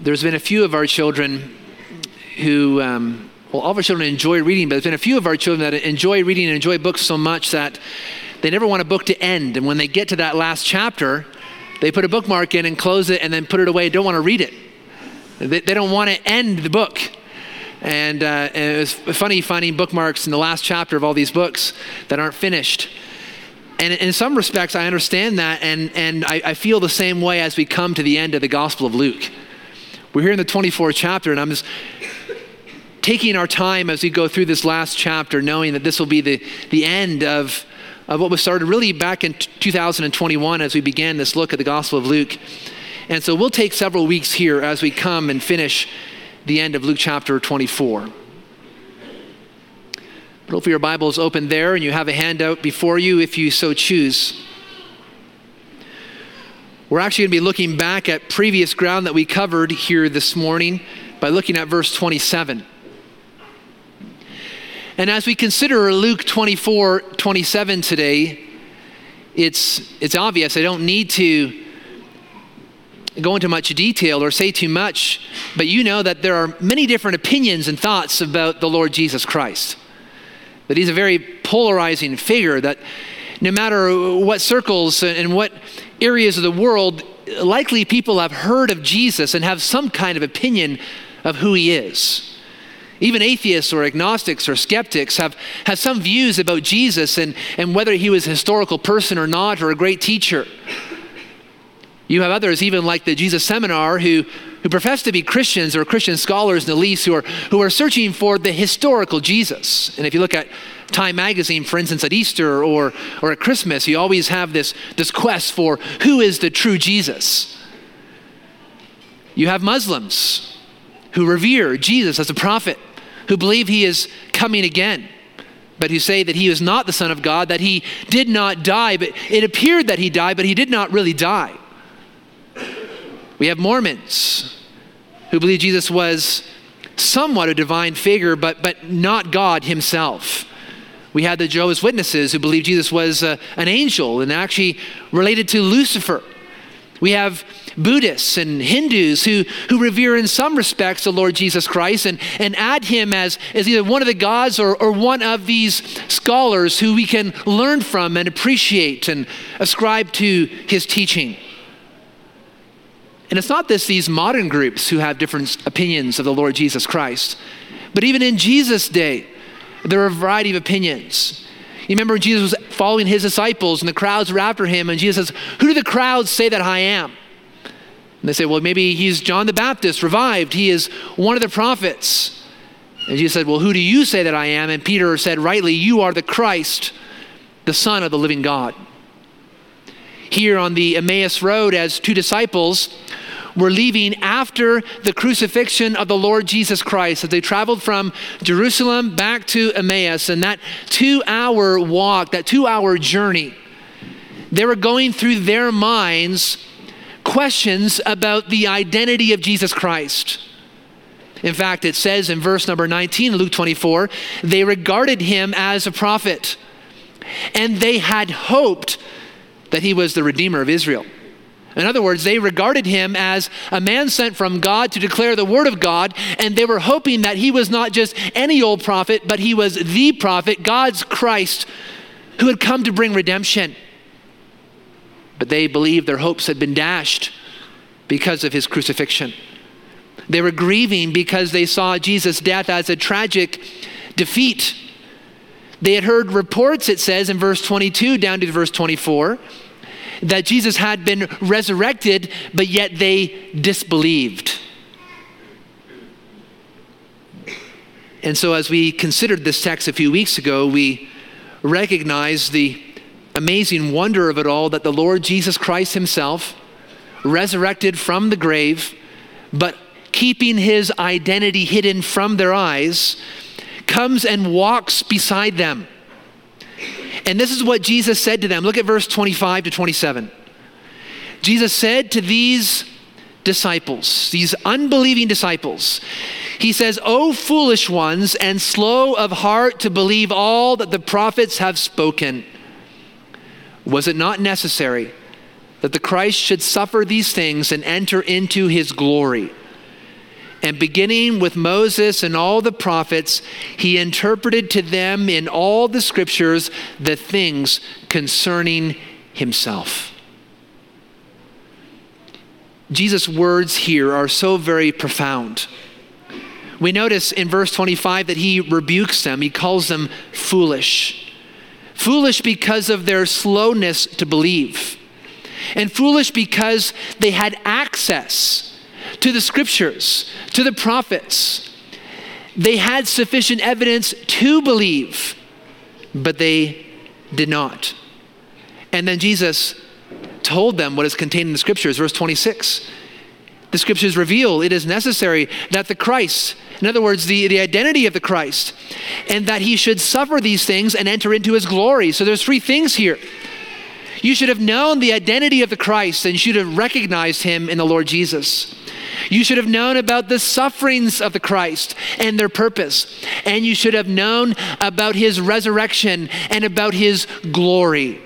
There's been a few of our children who, all of our children enjoy reading, but there's been a few of our children that enjoy reading and enjoy books so much that they never want a book to end. And when they get to that last chapter, they put a bookmark in and close it and then put it away. Don't want to read it. They don't want to end the book. And it was funny finding bookmarks in the last chapter of all these books that aren't finished. And in some respects, I understand that, and I feel the same way as we come to the end of the Gospel of Luke. We're here in the 24th chapter, and I'm just taking our time as we go through this last chapter, knowing that this will be the end of what was started really back in 2021 as we began this look at the Gospel of Luke. And so we'll take several weeks here as we come and finish the end of Luke chapter 24. But hopefully your Bible is open there and you have a handout before you if you so choose. We're actually going to be looking back at previous ground that we covered here this morning by looking at verse 27. And as we consider Luke 24:27 today, it's obvious. I don't need to go into much detail or say too much, but you know that there are many different opinions and thoughts about the Lord Jesus Christ. That he's a very polarizing figure, that no matter what circles and what areas of the world, likely people have heard of Jesus and have some kind of opinion of who he is. Even atheists or agnostics or skeptics have some views about Jesus and whether he was a historical person or not, or a great teacher. You have others, even like the Jesus Seminar, who profess to be Christians or Christian scholars at least, who are searching for the historical Jesus. And if you look at Time magazine, for instance, at Easter or at Christmas, you always have this quest for who is the true Jesus. You have Muslims who revere Jesus as a prophet, who believe he is coming again, but who say that he is not the Son of God, that he did not die, but it appeared that he died, but he did not really die. We have Mormons who believe Jesus was somewhat a divine figure, but not God himself. We had the Jehovah's Witnesses who believe Jesus was an angel and actually related to Lucifer. We have Buddhists and Hindus who revere in some respects the Lord Jesus Christ and add him as either one of the gods or one of these scholars who we can learn from and appreciate and ascribe to his teaching. And it's not these modern groups who have different opinions of the Lord Jesus Christ, but even in Jesus' day, there are a variety of opinions. You remember when Jesus was following his disciples and the crowds were after him, and Jesus says, "Who do the crowds say that I am?" And they say, "Well, maybe he's John the Baptist revived. He is one of the prophets." And Jesus said, "Well, who do you say that I am?" And Peter said rightly, "You are the Christ, the Son of the living God." Here on the Emmaus Road, as two disciples were leaving after the crucifixion of the Lord Jesus Christ, as they traveled from Jerusalem back to Emmaus, and that 2-hour walk, that 2-hour journey, they were going through their minds questions about the identity of Jesus Christ. In fact, it says in verse number 19, Luke 24, they regarded him as a prophet, and they had hoped that he was the Redeemer of Israel. In other words, they regarded him as a man sent from God to declare the word of God, and they were hoping that he was not just any old prophet, but he was the prophet, God's Christ, who had come to bring redemption. But they believed their hopes had been dashed because of his crucifixion. They were grieving because they saw Jesus' death as a tragic defeat. They had heard reports, it says in verse 22 down to verse 24, that Jesus had been resurrected, but yet they disbelieved. And so as we considered this text a few weeks ago, we recognized the amazing wonder of it all, that the Lord Jesus Christ himself, resurrected from the grave, but keeping his identity hidden from their eyes, comes and walks beside them. And this is what Jesus said to them. Look at verse 25 to 27. Jesus said to these disciples, these unbelieving disciples, he says, "O foolish ones, and slow of heart to believe all that the prophets have spoken. Was it not necessary that the Christ should suffer these things and enter into his glory?" And beginning with Moses and all the prophets, he interpreted to them in all the scriptures the things concerning himself. Jesus' words here are so very profound. We notice in verse 25 that he rebukes them. He calls them foolish. Foolish because of their slowness to believe. And foolish because they had access to the scriptures, to the prophets. They had sufficient evidence to believe, but they did not. And then Jesus told them what is contained in the scriptures. Verse 26, the scriptures reveal it is necessary that the Christ, in other words, the identity of the Christ, and that he should suffer these things and enter into his glory. So there's three things here. You should have known the identity of the Christ, and you should have recognized him in the Lord Jesus. You should have known about the sufferings of the Christ and their purpose. And you should have known about his resurrection and about his glory.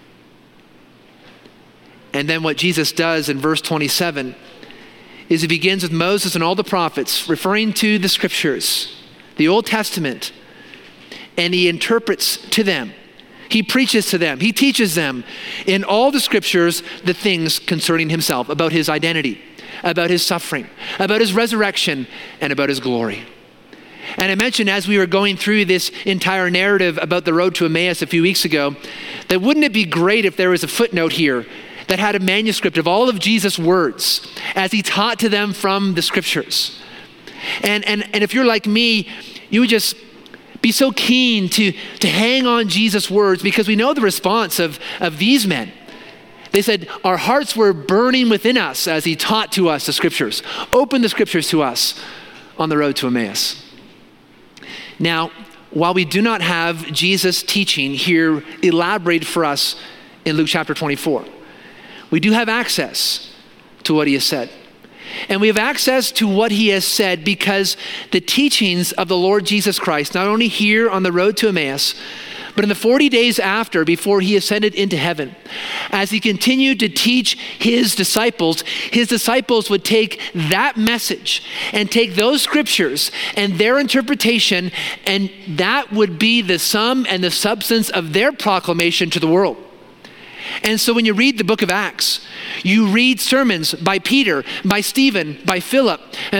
And then what Jesus does in verse 27 is he begins with Moses and all the prophets, referring to the scriptures, the Old Testament, and he interprets to them. He preaches to them. He teaches them in all the scriptures the things concerning himself, about his identity, about his suffering, about his resurrection, and about his glory. And I mentioned as we were going through this entire narrative about the road to Emmaus a few weeks ago, that wouldn't it be great if there was a footnote here that had a manuscript of all of Jesus' words as he taught to them from the scriptures. And if you're like me, you would just be so keen to hang on Jesus' words, because we know the response of these men. They said, our hearts were burning within us as he taught to us the scriptures, opened the scriptures to us on the road to Emmaus. Now, while we do not have Jesus' teaching here elaborated for us in Luke chapter 24, we do have access to what he has said. And we have access to what he has said because the teachings of the Lord Jesus Christ, not only here on the road to Emmaus, but in the 40 days after, before he ascended into heaven, as he continued to teach his disciples would take that message and take those scriptures and their interpretation, and that would be the sum and the substance of their proclamation to the world. And so when you read the book of Acts, you read sermons by Peter, by Stephen, by Philip,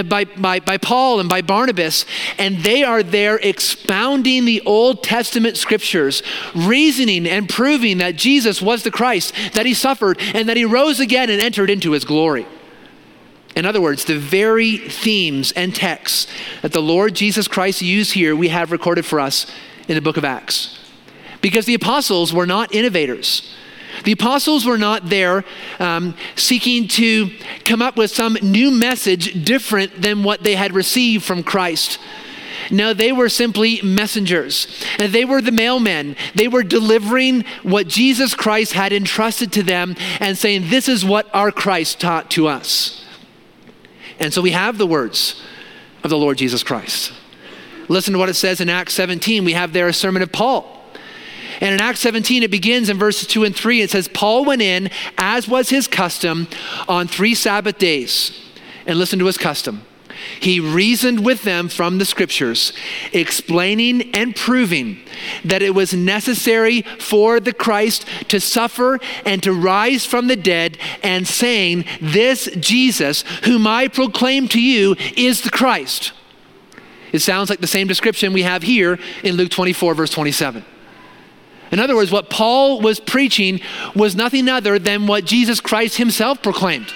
by Paul, and by Barnabas, and they are there expounding the Old Testament scriptures, reasoning and proving that Jesus was the Christ, that he suffered, and that he rose again and entered into his glory. In other words, the very themes and texts that the Lord Jesus Christ used here, we have recorded for us in the book of Acts. Because the apostles were not innovators. The apostles were not there seeking to come up with some new message different than what they had received from Christ. No, they were simply messengers. And they were the mailmen. They were delivering what Jesus Christ had entrusted to them and saying, this is what our Christ taught to us. And so we have the words of the Lord Jesus Christ. Listen to what it says in Acts 17. We have there a sermon of Paul. And in Acts 17, it begins in verses 2 and 3. It says, Paul went in, as was his custom, on 3 Sabbath days. And listen to his custom. He reasoned with them from the scriptures, explaining and proving that it was necessary for the Christ to suffer and to rise from the dead, and saying, this Jesus, whom I proclaim to you, is the Christ. It sounds like the same description we have here in Luke 24, verse 27. In other words, what Paul was preaching was nothing other than what Jesus Christ himself proclaimed.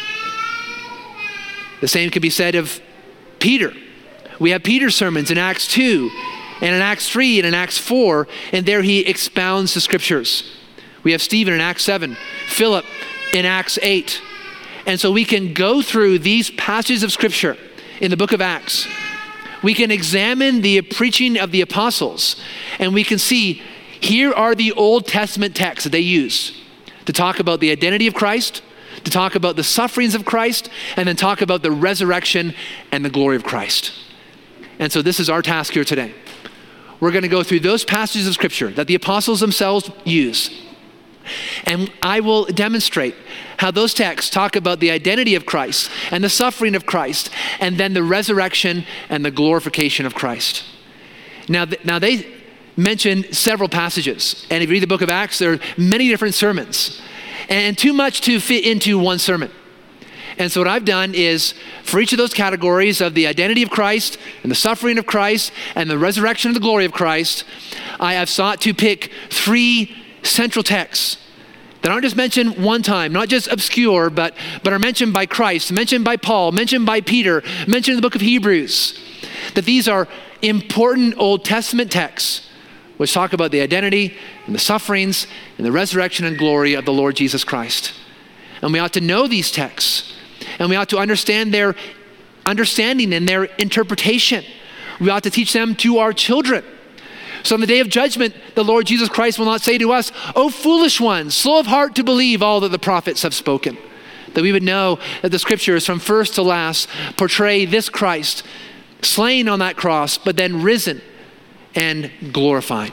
The same can be said of Peter. We have Peter's sermons in Acts 2 and in Acts 3 and in Acts 4, and there he expounds the scriptures. We have Stephen in Acts 7, Philip in Acts 8. And so we can go through these passages of scripture in the book of Acts. We can examine the preaching of the apostles, and we can see here are the Old Testament texts that they use to talk about the identity of Christ, to talk about the sufferings of Christ, and then talk about the resurrection and the glory of Christ. And so this is our task here today. We're going to go through those passages of scripture that the apostles themselves use, And I will demonstrate how those texts talk about the identity of Christ and the suffering of Christ, and then the resurrection and the glorification of Christ. Now they mention several passages. And if you read the book of Acts, there are many different sermons, and too much to fit into one sermon. And so what I've done is, for each of those categories of the identity of Christ and the suffering of Christ and the resurrection of the glory of Christ, I have sought to pick 3 central texts that aren't just mentioned one time, not just obscure, but are mentioned by Christ, mentioned by Paul, mentioned by Peter, mentioned in the book of Hebrews. That these are important Old Testament texts which talk about the identity and the sufferings and the resurrection and glory of the Lord Jesus Christ. And we ought to know these texts, and we ought to understand their understanding and their interpretation. We ought to teach them to our children. So on the day of judgment, the Lord Jesus Christ will not say to us, "O foolish ones, slow of heart to believe all that the prophets have spoken." That we would know that the scriptures from first to last portray this Christ slain on that cross, but then risen and glorified.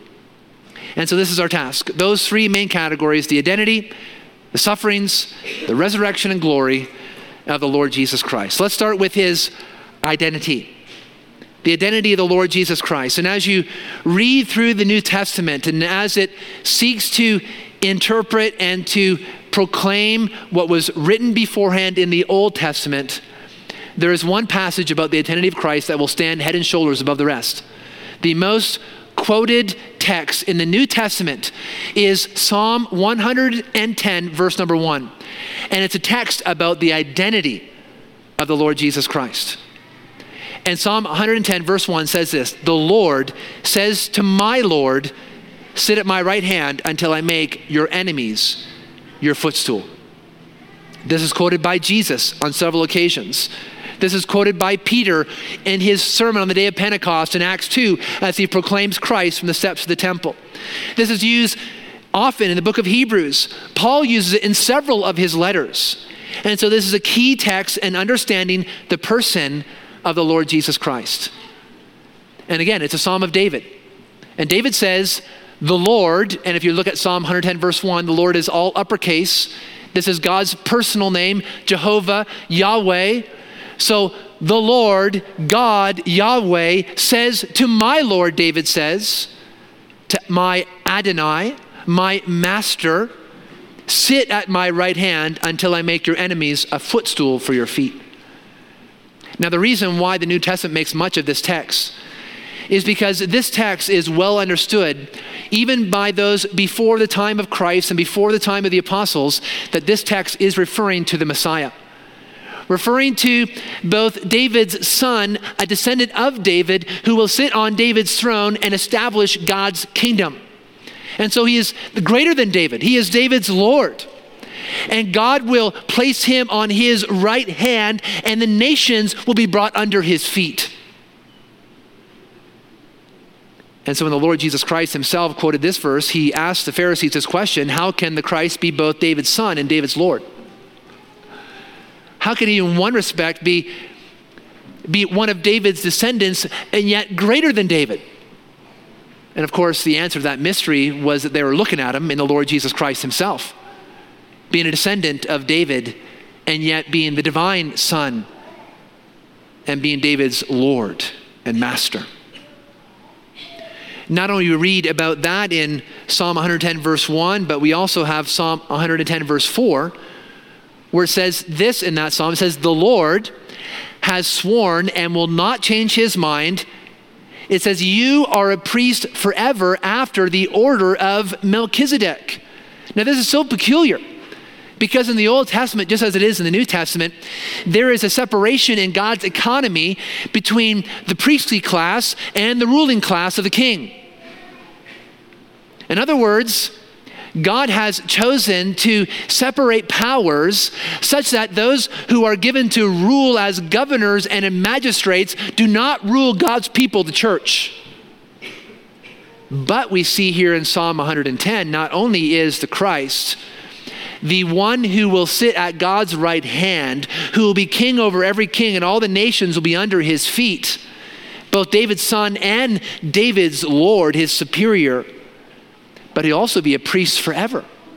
And so this is our task. Those 3 main categories: the identity, the sufferings, the resurrection and glory of the Lord Jesus Christ. Let's start with his identity. The identity of the Lord Jesus Christ. And as you read through the New Testament, and as it seeks to interpret and to proclaim what was written beforehand in the Old Testament, there is one passage about the identity of Christ that will stand head and shoulders above the rest. The most quoted text in the New Testament is Psalm 110, verse number 1. And it's a text about the identity of the Lord Jesus Christ. And Psalm 110, verse 1 says this: "The Lord says to my Lord, sit at my right hand until I make your enemies your footstool." This is quoted by Jesus on several occasions. This is quoted by Peter in his sermon on the day of Pentecost in Acts 2 as he proclaims Christ from the steps of the temple. This is used often in the book of Hebrews. Paul uses it in several of his letters. And so this is a key text in understanding the person of the Lord Jesus Christ. And again, it's a Psalm of David. And David says, the Lord, and if you look at Psalm 110 verse 1, the Lord is all uppercase. This is God's personal name, Jehovah, Yahweh. So the Lord, God, Yahweh, says to my Lord, David says, to my Adonai, my master, sit at my right hand until I make your enemies a footstool for your feet. Now, the reason why the New Testament makes much of this text is because this text is well understood, even by those before the time of Christ and before the time of the apostles, that this text is referring to the Messiah. Referring to both David's son, a descendant of David, who will sit on David's throne and establish God's kingdom. And so he is greater than David. He is David's Lord. And God will place him on his right hand, and the nations will be brought under his feet. And so when the Lord Jesus Christ himself quoted this verse, he asked the Pharisees this question: how can the Christ be both David's son and David's Lord? How can he in one respect be one of David's descendants and yet greater than David? And of course, the answer to that mystery was that they were looking at him in the Lord Jesus Christ himself, being a descendant of David and yet being the divine son and being David's Lord and master. Not only do we read about that in Psalm 110 verse 1, but we also have Psalm 110 verse 4, where it says this in that psalm. It says, the Lord has sworn and will not change his mind. It says, you are a priest forever after the order of Melchizedek. Now this is so peculiar, because in the Old Testament, just as it is in the New Testament, there is a separation in God's economy between the priestly class and the ruling class of the king. In other words, God has chosen to separate powers such that those who are given to rule as governors and magistrates do not rule God's people, the church. But we see here in Psalm 110, not only is the Christ the one who will sit at God's right hand, who will be king over every king, and all the nations will be under his feet, both David's son and David's Lord, his superior, but he'll also be a priest forever.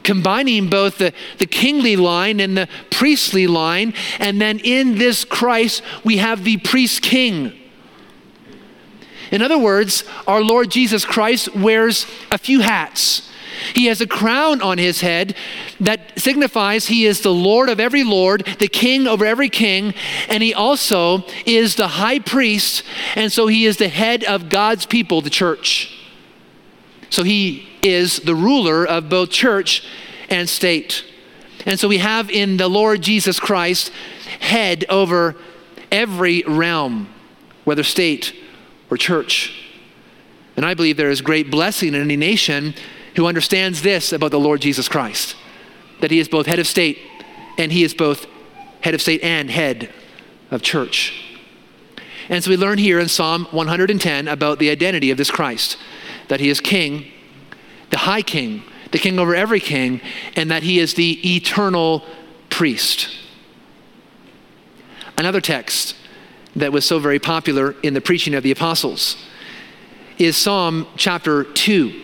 combining both the kingly line and the priestly line. And then in this Christ, we have the priest king. In other words, our Lord Jesus Christ wears a few hats. He has a crown on his head that signifies he is the Lord of every Lord, the king over every king, and he also is the high priest, and so he is the head of God's people, the church. So he is the ruler of both church and state. And so we have in the Lord Jesus Christ head over every realm, whether state or church. And I believe there is great blessing in any nation who understands this about the Lord Jesus Christ, that he is both head of state and he is both head of state and head of church. And so we learn here in Psalm 110 about the identity of this Christ, that he is king, the high king, the king over every king, and that he is the eternal priest. Another text that was so very popular in the preaching of the apostles is Psalm chapter 2.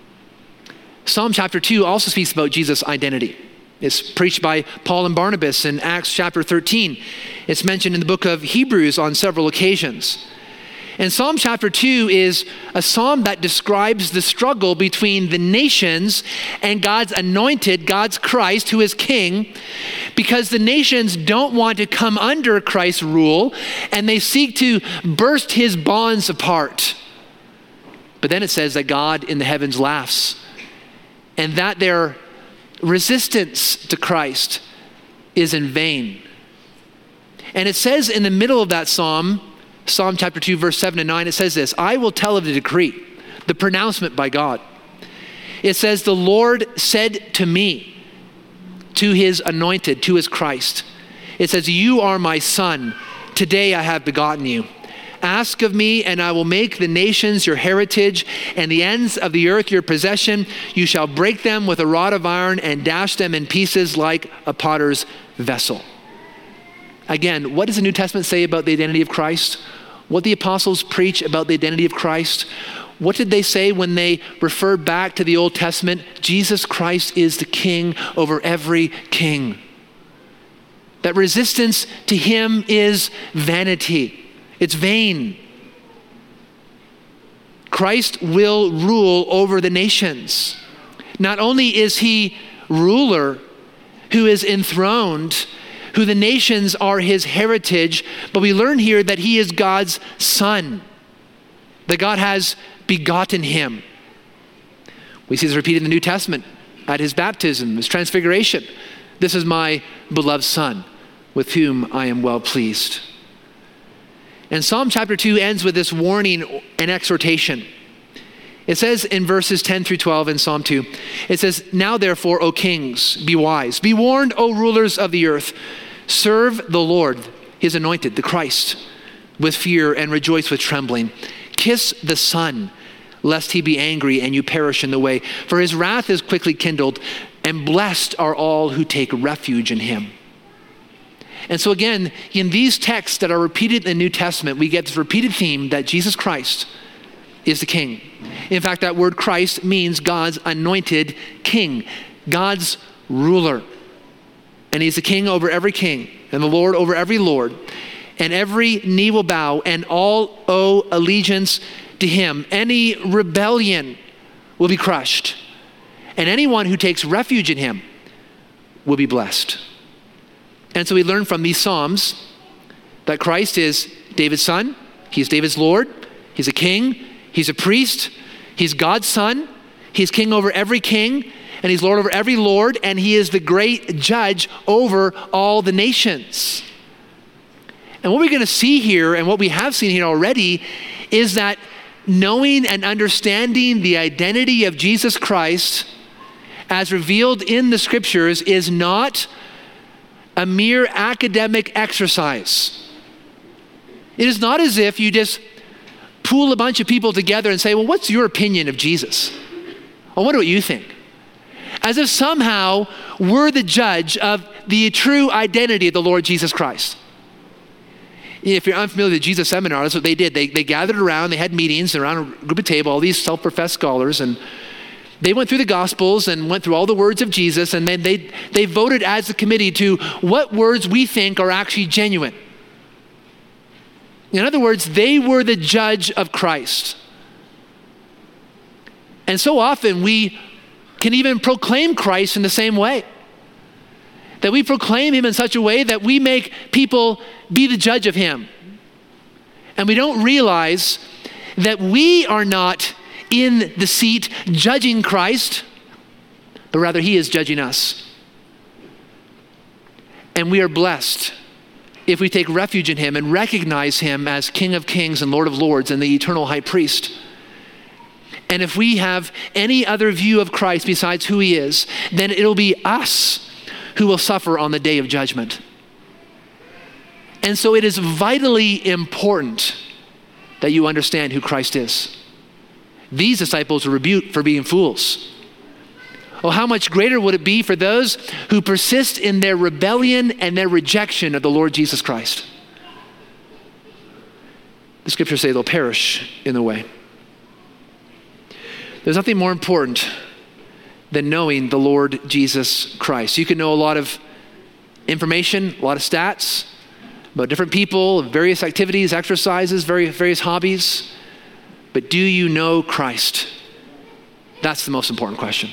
Psalm chapter 2 also speaks about Jesus' identity. It's preached by Paul and Barnabas in Acts chapter 13. It's mentioned in the book of Hebrews on several occasions. And Psalm chapter 2 is a psalm that describes the struggle between the nations and God's anointed, God's Christ, who is king, because the nations don't want to come under Christ's rule and they seek to burst his bonds apart. But then it says that God in the heavens laughs, and that their resistance to Christ is in vain. And it says in the middle of that psalm, Psalm chapter 2, verse 7 and 9, it says this: I will tell of the decree, the pronouncement by God. It says, the Lord said to me, to his anointed, to his Christ. It says, you are my son. Today I have begotten you. Ask of me, and I will make the nations your heritage, and the ends of the earth your possession. You shall break them with a rod of iron and dash them in pieces like a potter's vessel. Again, what does the New Testament say about the identity of Christ? What the apostles preach about the identity of Christ? What did they say when they referred back to the Old Testament? Jesus Christ is the king over every king. That resistance to him is vanity. It's vain. Christ will rule over the nations. Not only is he ruler who is enthroned, who the nations are his heritage, but we learn here that he is God's son, that God has begotten him. We see this repeated in the New Testament at his baptism, his transfiguration. This is my beloved son, with whom I am well pleased. And Psalm chapter 2 ends with this warning and exhortation. It says in verses 10 through 12 in Psalm 2, it says, now therefore, O kings, be wise. Be warned, O rulers of the earth. Serve the Lord, his anointed, the Christ, with fear and rejoice with trembling. Kiss the Son, lest he be angry and you perish in the way. For his wrath is quickly kindled, and blessed are all who take refuge in him. And so again, in these texts that are repeated in the New Testament, we get this repeated theme that Jesus Christ is the king. In fact, that word Christ means God's anointed king, God's ruler. And he's the king over every king and the Lord over every Lord. And every knee will bow and all owe allegiance to him. Any rebellion will be crushed. And anyone who takes refuge in him will be blessed. And so we learn from these Psalms that Christ is David's son. He's David's Lord. He's a king. He's a priest. He's God's son. He's king over every king. And he's Lord over every Lord. And he is the great judge over all the nations. And what we're going to see here, and what we have seen here already, is that knowing and understanding the identity of Jesus Christ as revealed in the scriptures is not a mere academic exercise. It is not as if you just pool a bunch of people together and say, well, what's your opinion of Jesus? I wonder what you think. As if somehow we're the judge of the true identity of the Lord Jesus Christ. If you're unfamiliar with the Jesus Seminar, that's what they did. They gathered around, they had meetings around a group of table, all these self-professed scholars, and They went through the Gospels and went through all the words of Jesus, and then they voted as a committee to what words we think are actually genuine. In other words, they were the judge of Christ. And so often we can even proclaim Christ in the same way. That we proclaim him in such a way that we make people be the judge of him. And we don't realize that we are not in the seat judging Christ, but rather he is judging us. And we are blessed if we take refuge in him and recognize him as King of Kings and Lord of Lords and the eternal high priest. And if we have any other view of Christ besides who he is, then it'll be us who will suffer on the day of judgment. And so it is vitally important that you understand who Christ is. These disciples were rebuked for being fools. Oh, how much greater would it be for those who persist in their rebellion and their rejection of the Lord Jesus Christ? The scriptures say they'll perish in the way. There's nothing more important than knowing the Lord Jesus Christ. You can know a lot of information, a lot of stats about different people, various activities, exercises, various hobbies. But do you know Christ? That's the most important question.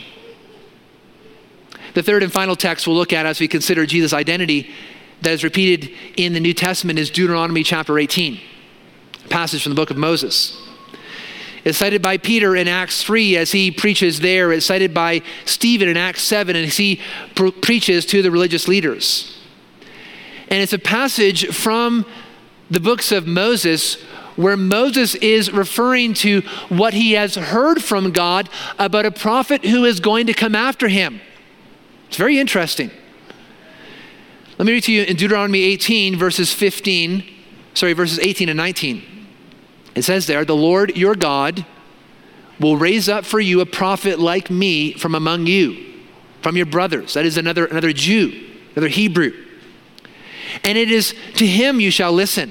The third and final text we'll look at as we consider Jesus' identity that is repeated in the New Testament is Deuteronomy chapter 18, a passage from the book of Moses. It's cited by Peter in Acts 3 as he preaches there. It's cited by Stephen in Acts 7 as he preaches to the religious leaders. And it's a passage from the books of Moses where Moses is referring to what he has heard from God about a prophet who is going to come after him. It's very interesting. Let me read to you in Deuteronomy 18, verses 18 and 19. It says there, the Lord your God will raise up for you a prophet like me from among you, from your brothers. That is another Jew, another Hebrew. And it is to him you shall listen.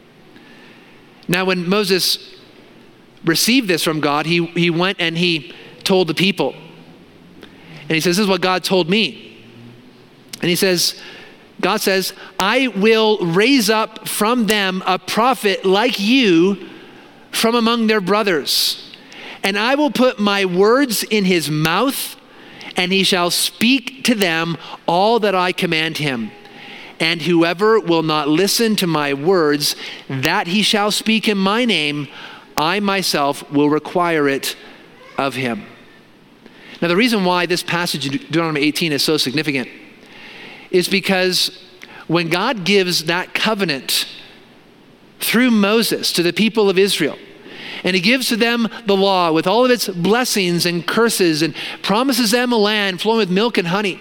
Now, when Moses received this from God, he went and he told the people. And he says, this is what God told me. And he says, God says, I will raise up from them a prophet like you from among their brothers. And I will put my words in his mouth, and he shall speak to them all that I command him. And whoever will not listen to my words, that he shall speak in my name, I myself will require it of him. Now, the reason why this passage in Deuteronomy 18 is so significant is because when God gives that covenant through Moses to the people of Israel, and he gives to them the law with all of its blessings and curses and promises them a land flowing with milk and honey,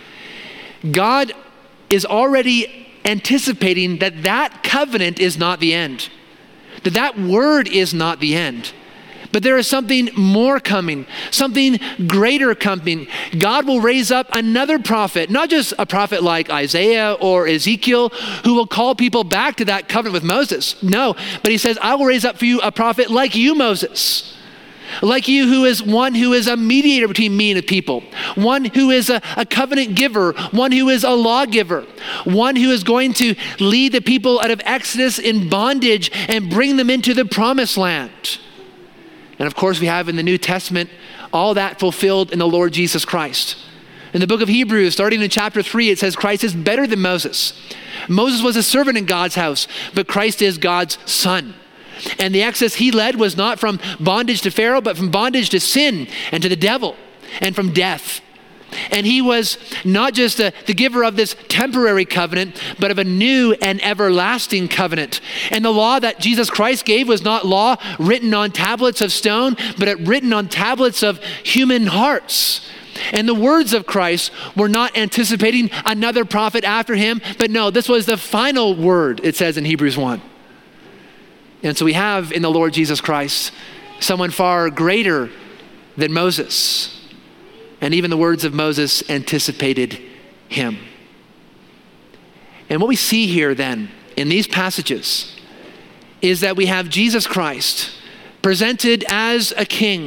God is already anticipating that that covenant is not the end, that word is not the end. But there is something more coming, something greater coming. God will raise up another prophet, not just a prophet like Isaiah or Ezekiel, who will call people back to that covenant with Moses. No, but he says, I will raise up for you a prophet like you, Moses. Like you, who is one who is a mediator between me and the people. One who is a covenant giver. One who is a lawgiver. One who is going to lead the people out of Exodus in bondage and bring them into the promised land. And of course, we have in the New Testament all that fulfilled in the Lord Jesus Christ. In the book of Hebrews, starting in chapter 3, it says Christ is better than Moses. Moses was a servant in God's house, but Christ is God's son. And the exodus he led was not from bondage to Pharaoh, but from bondage to sin and to the devil and from death. And he was not just the giver of this temporary covenant, but of a new and everlasting covenant. And the law that Jesus Christ gave was not law written on tablets of stone, but written on tablets of human hearts. And the words of Christ were not anticipating another prophet after him, but no, this was the final word, it says in Hebrews 1. And so we have in the Lord Jesus Christ someone far greater than Moses. And even the words of Moses anticipated him. And what we see here then in these passages is that we have Jesus Christ presented as a king,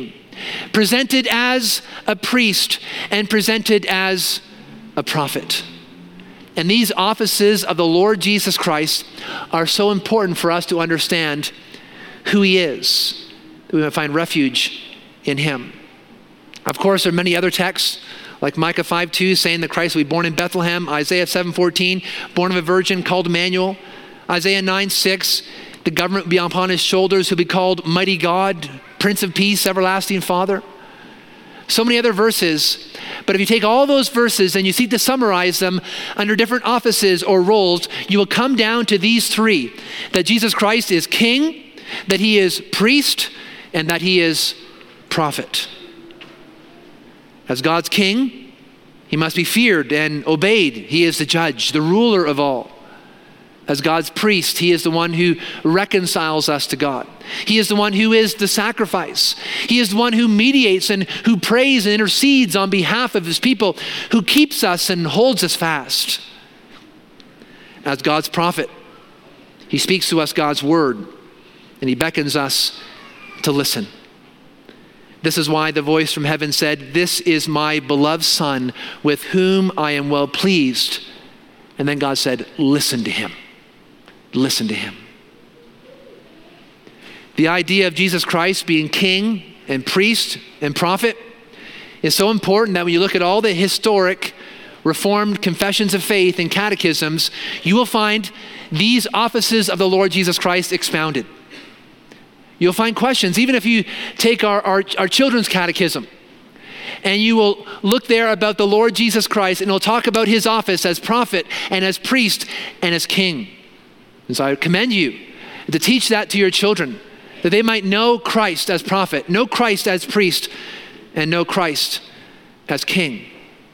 presented as a priest, and presented as a prophet. And these offices of the Lord Jesus Christ are so important for us to understand who he is, that we might find refuge in him. Of course, there are many other texts, like Micah 5:2, saying that Christ will be born in Bethlehem. Isaiah 7:14, born of a virgin, called Emmanuel. Isaiah 9:6, the government will be upon his shoulders, he'll be called Mighty God, Prince of Peace, Everlasting Father. So many other verses. But if you take all those verses and you seek to summarize them under different offices or roles, you will come down to these three: that Jesus Christ is king, that he is priest, and that he is prophet. As God's king, he must be feared and obeyed. He is the judge, the ruler of all. As God's priest, he is the one who reconciles us to God. He is the one who is the sacrifice. He is the one who mediates and who prays and intercedes on behalf of his people, who keeps us and holds us fast. As God's prophet, he speaks to us God's word, and he beckons us to listen. This is why the voice from heaven said, "This is my beloved Son, with whom I am well pleased." And then God said, "Listen to him. Listen to him." The idea of Jesus Christ being king and priest and prophet is so important that when you look at all the historic Reformed confessions of faith and catechisms, you will find these offices of the Lord Jesus Christ expounded. You'll find questions, even if you take our children's catechism, and you will look there about the Lord Jesus Christ, and it'll talk about his office as prophet and as priest and as king. And so I commend you to teach that to your children, that they might know Christ as prophet, know Christ as priest, and know Christ as king.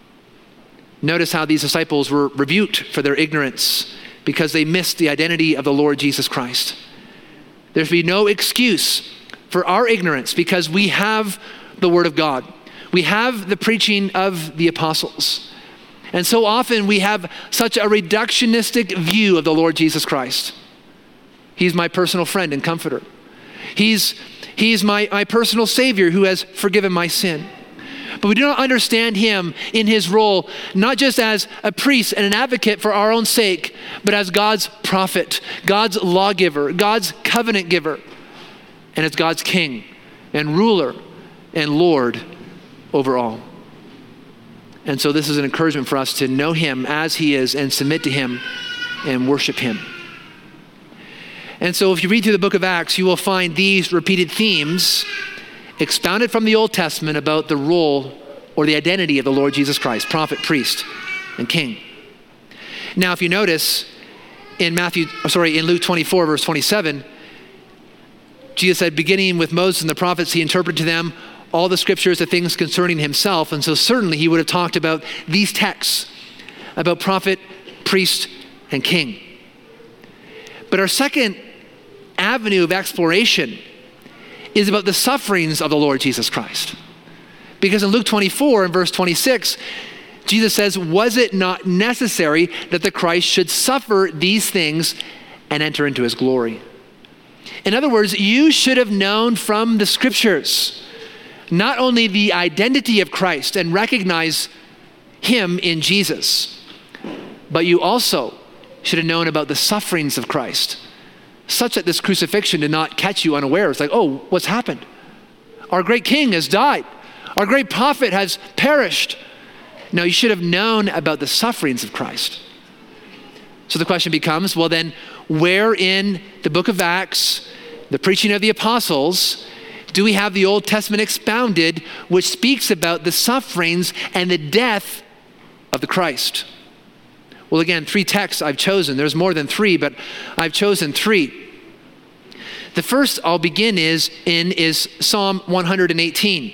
Notice how these disciples were rebuked for their ignorance because they missed the identity of the Lord Jesus Christ. There's be no excuse for our ignorance because we have the word of God. We have the preaching of the apostles. And so often we have such a reductionistic view of the Lord Jesus Christ. He's my personal friend and comforter. He's my personal savior who has forgiven my sin. But we do not understand him in his role, not just as a priest and an advocate for our own sake, but as God's prophet, God's lawgiver, God's covenant giver, and as God's king and ruler and Lord over all. And so this is an encouragement for us to know him as he is and submit to him and worship him. And so if you read through the book of Acts, you will find these repeated themes expounded from the Old Testament about the role or the identity of the Lord Jesus Christ, prophet, priest, and king. Now, if you notice in Luke 24, verse 27, Jesus said, beginning with Moses and the prophets, he interpreted to them all the scriptures, the things concerning himself. And so certainly he would have talked about these texts, about prophet, priest, and king. But our second avenue of exploration is about the sufferings of the Lord Jesus Christ. Because in Luke 24 and verse 26, Jesus says, was it not necessary that the Christ should suffer these things and enter into his glory? In other words, you should have known from the scriptures not only the identity of Christ and recognize him in Jesus, but you also should have known about the sufferings of Christ, such that this crucifixion did not catch you unaware. It's like, oh, what's happened? Our great king has died. Our great prophet has perished. No, you should have known about the sufferings of Christ. So the question becomes, well then, where in the book of Acts, the preaching of the apostles, do we have the Old Testament expounded, which speaks about the sufferings and the death of the Christ? Well, again, 3 texts I've chosen. There's more than 3, but I've chosen 3. The first I'll begin is Psalm 118.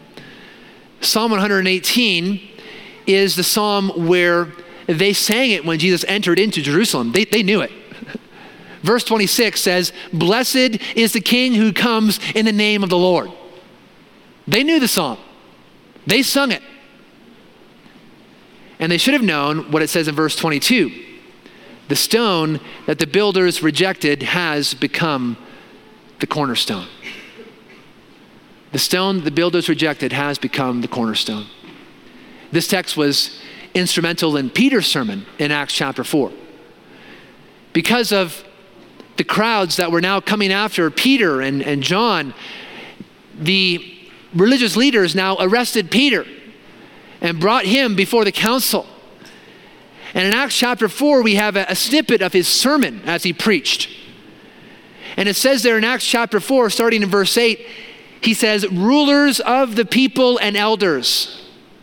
Psalm 118 is the psalm where they sang it when Jesus entered into Jerusalem. They knew it. Verse 26 says, "Blessed is the King who comes in the name of the Lord." They knew the psalm. They sung it. And they should have known what it says in verse 22. The stone that the builders rejected has become the cornerstone. The stone the builders rejected has become the cornerstone. This text was instrumental in Peter's sermon in Acts chapter 4. Because of the crowds that were now coming after Peter and John, the religious leaders now arrested Peter and brought him before the council. And in Acts chapter 4, we have a snippet of his sermon as he preached. And it says there in Acts chapter 4, starting in verse 8, he says, "Rulers of the people and elders,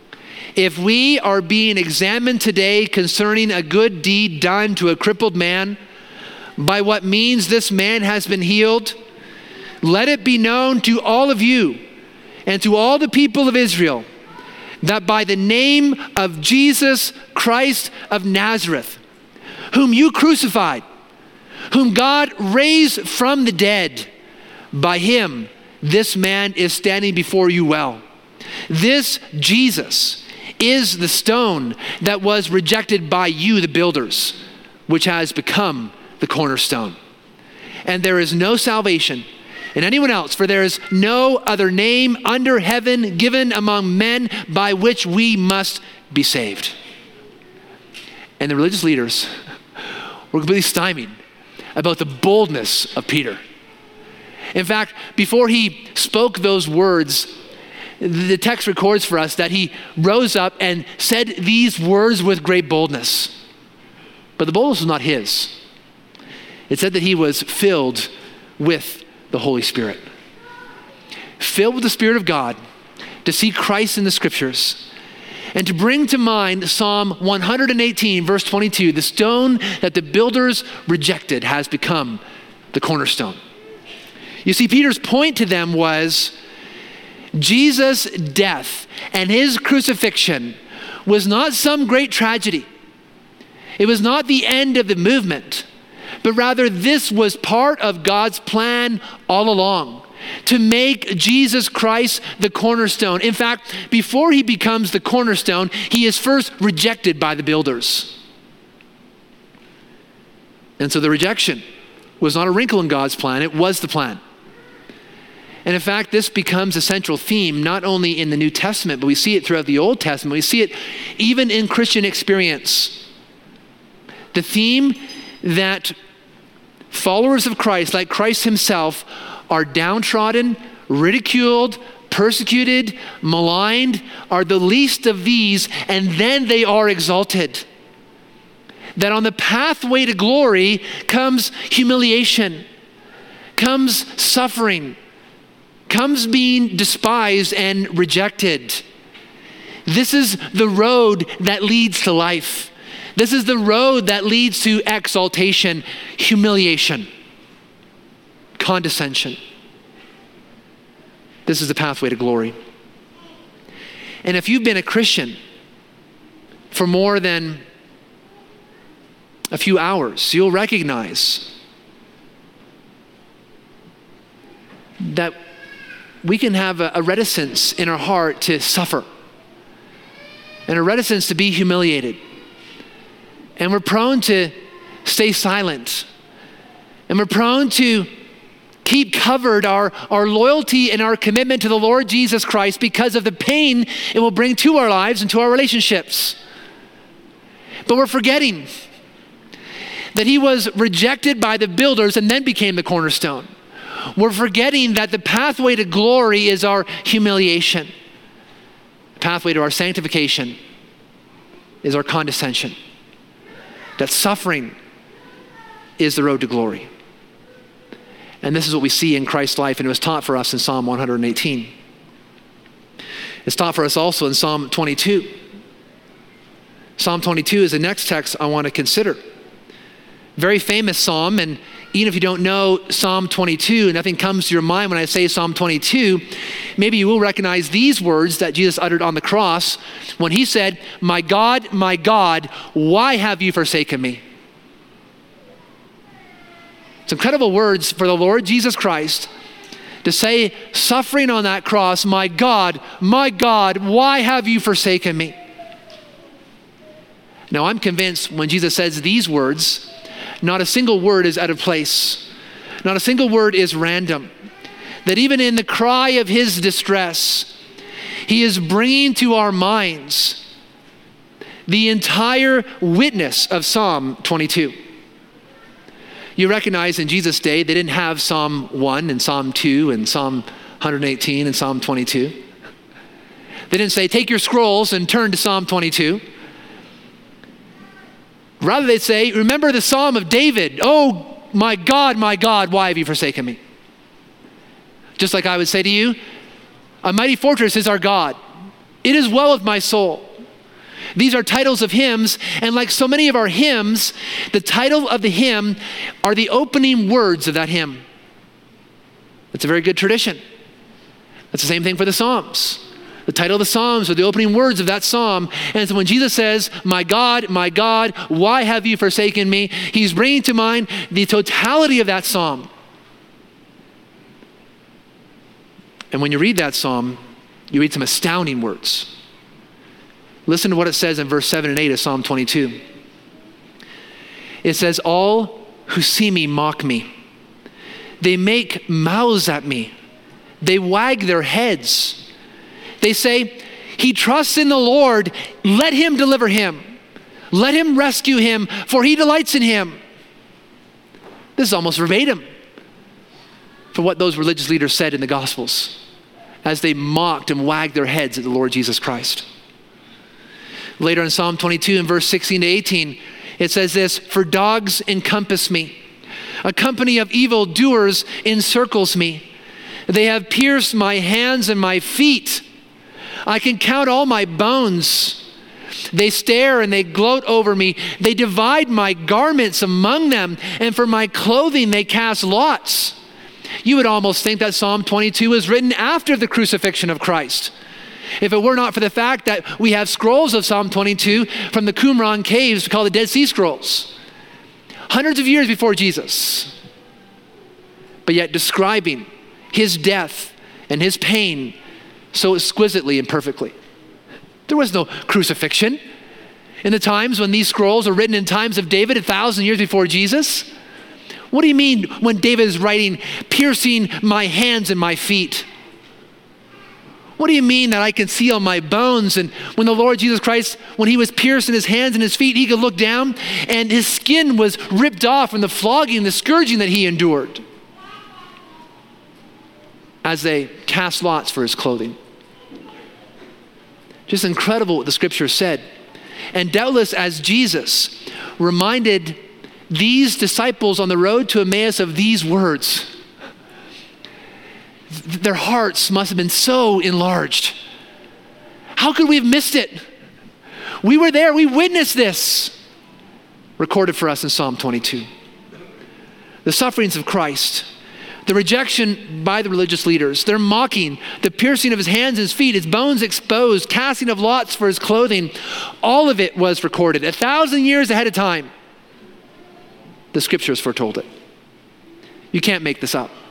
if we are being examined today concerning a good deed done to a crippled man, by what means this man has been healed, let it be known to all of you and to all the people of Israel that by the name of Jesus Christ of Nazareth, whom you crucified, whom God raised from the dead, by him this man is standing before you well. This Jesus is the stone that was rejected by you, the builders, which has become the cornerstone. And there is no salvation in anyone else, for there is no other name under heaven given among men by which we must be saved." And the religious leaders were completely stymied about the boldness of Peter. In fact, before he spoke those words, the text records for us that he rose up and said these words with great boldness. But the boldness was not his. It said that he was filled with the Holy Spirit. Filled with the Spirit of God to see Christ in the scriptures and to bring to mind Psalm 118, verse 22, the stone that the builders rejected has become the cornerstone. You see, Peter's point to them was Jesus' death and his crucifixion was not some great tragedy. It was not the end of the movement, but rather this was part of God's plan all along, to make Jesus Christ the cornerstone. In fact, before he becomes the cornerstone, he is first rejected by the builders. And so the rejection was not a wrinkle in God's plan, it was the plan. And in fact, this becomes a central theme, not only in the New Testament, but we see it throughout the Old Testament. We see it even in Christian experience. The theme that followers of Christ, like Christ himself, are downtrodden, ridiculed, persecuted, maligned, are the least of these, and then they are exalted. That on the pathway to glory comes humiliation, comes suffering, comes being despised and rejected. This is the road that leads to life. This is the road that leads to exaltation, humiliation, condescension. This is the pathway to glory. And if you've been a Christian for more than a few hours, you'll recognize that we can have a reticence in our heart to suffer and a reticence to be humiliated. And we're prone to stay silent. And we're prone to keep covered our loyalty and our commitment to the Lord Jesus Christ because of the pain it will bring to our lives and to our relationships. But we're forgetting that he was rejected by the builders and then became the cornerstone. We're forgetting that the pathway to glory is our humiliation. The pathway to our sanctification is our condescension. That suffering is the road to glory. And this is what we see in Christ's life, and it was taught for us in Psalm 118. It's taught for us also in Psalm 22. Psalm 22 is the next text I want to consider. Very famous psalm, and even if you don't know Psalm 22, nothing comes to your mind when I say Psalm 22, maybe you will recognize these words that Jesus uttered on the cross when he said, my God, why have you forsaken me?" It's incredible words for the Lord Jesus Christ to say, suffering on that cross, my God, why have you forsaken me?" Now, I'm convinced when Jesus says these words, not a single word is out of place. Not a single word is random. that even in the cry of his distress, he is bringing to our minds the entire witness of Psalm 22. You recognize in Jesus' day, they didn't have Psalm 1 and Psalm 2 and Psalm 118 and Psalm 22. They didn't say, take your scrolls and turn to Psalm 22. Rather, they'd say, remember the Psalm of David. Oh, my God, why have you forsaken me? Just like I would say to you, a mighty fortress is our God. It is well with my soul. These are titles of hymns, and like so many of our hymns, the title of the hymn are the opening words of that hymn. That's a very good tradition. That's the same thing for the Psalms. The title of the Psalms are the opening words of that psalm. And so when Jesus says, my God, why have you forsaken me? He's bringing to mind the totality of that psalm. And when you read that psalm, you read some astounding words. Listen to what it says in verse 7 and 8 of Psalm 22. It says, all who see me mock me. They make mouths at me. They wag their heads. They say, he trusts in the Lord. Let him deliver him. Let him rescue him, for he delights in him. This is almost verbatim for what those religious leaders said in the Gospels as they mocked and wagged their heads at the Lord Jesus Christ. Later in Psalm 22 in verse 16 to 18, it says this, for dogs encompass me. A company of evildoers encircles me. They have pierced my hands and my feet. I can count all my bones. They stare and they gloat over me. They divide my garments among them, and for my clothing they cast lots. You would almost think that Psalm 22 was written after the crucifixion of Christ. If it were not for the fact that we have scrolls of Psalm 22 from the Qumran caves called the Dead Sea Scrolls, hundreds of years before Jesus, but yet describing his death and his pain so exquisitely and perfectly. There was no crucifixion in the times when these scrolls are written in times of David 1,000 years before Jesus. What do you mean when David is writing, piercing my hands and my feet? What do you mean that I can see all my bones? And when the Lord Jesus Christ, when he was pierced in his hands and his feet, he could look down and his skin was ripped off from the flogging and the scourging that he endured as they cast lots for his clothing. Just incredible what the scripture said. And doubtless as Jesus reminded these disciples on the road to Emmaus of these words, their hearts must have been so enlarged. How could we have missed it? We were there, we witnessed this. Recorded for us in Psalm 22. The sufferings of Christ, the rejection by the religious leaders, their mocking, the piercing of his hands and his feet, his bones exposed, casting of lots for his clothing, all of it was recorded 1,000 years ahead of time. The scriptures foretold it. You can't make this up.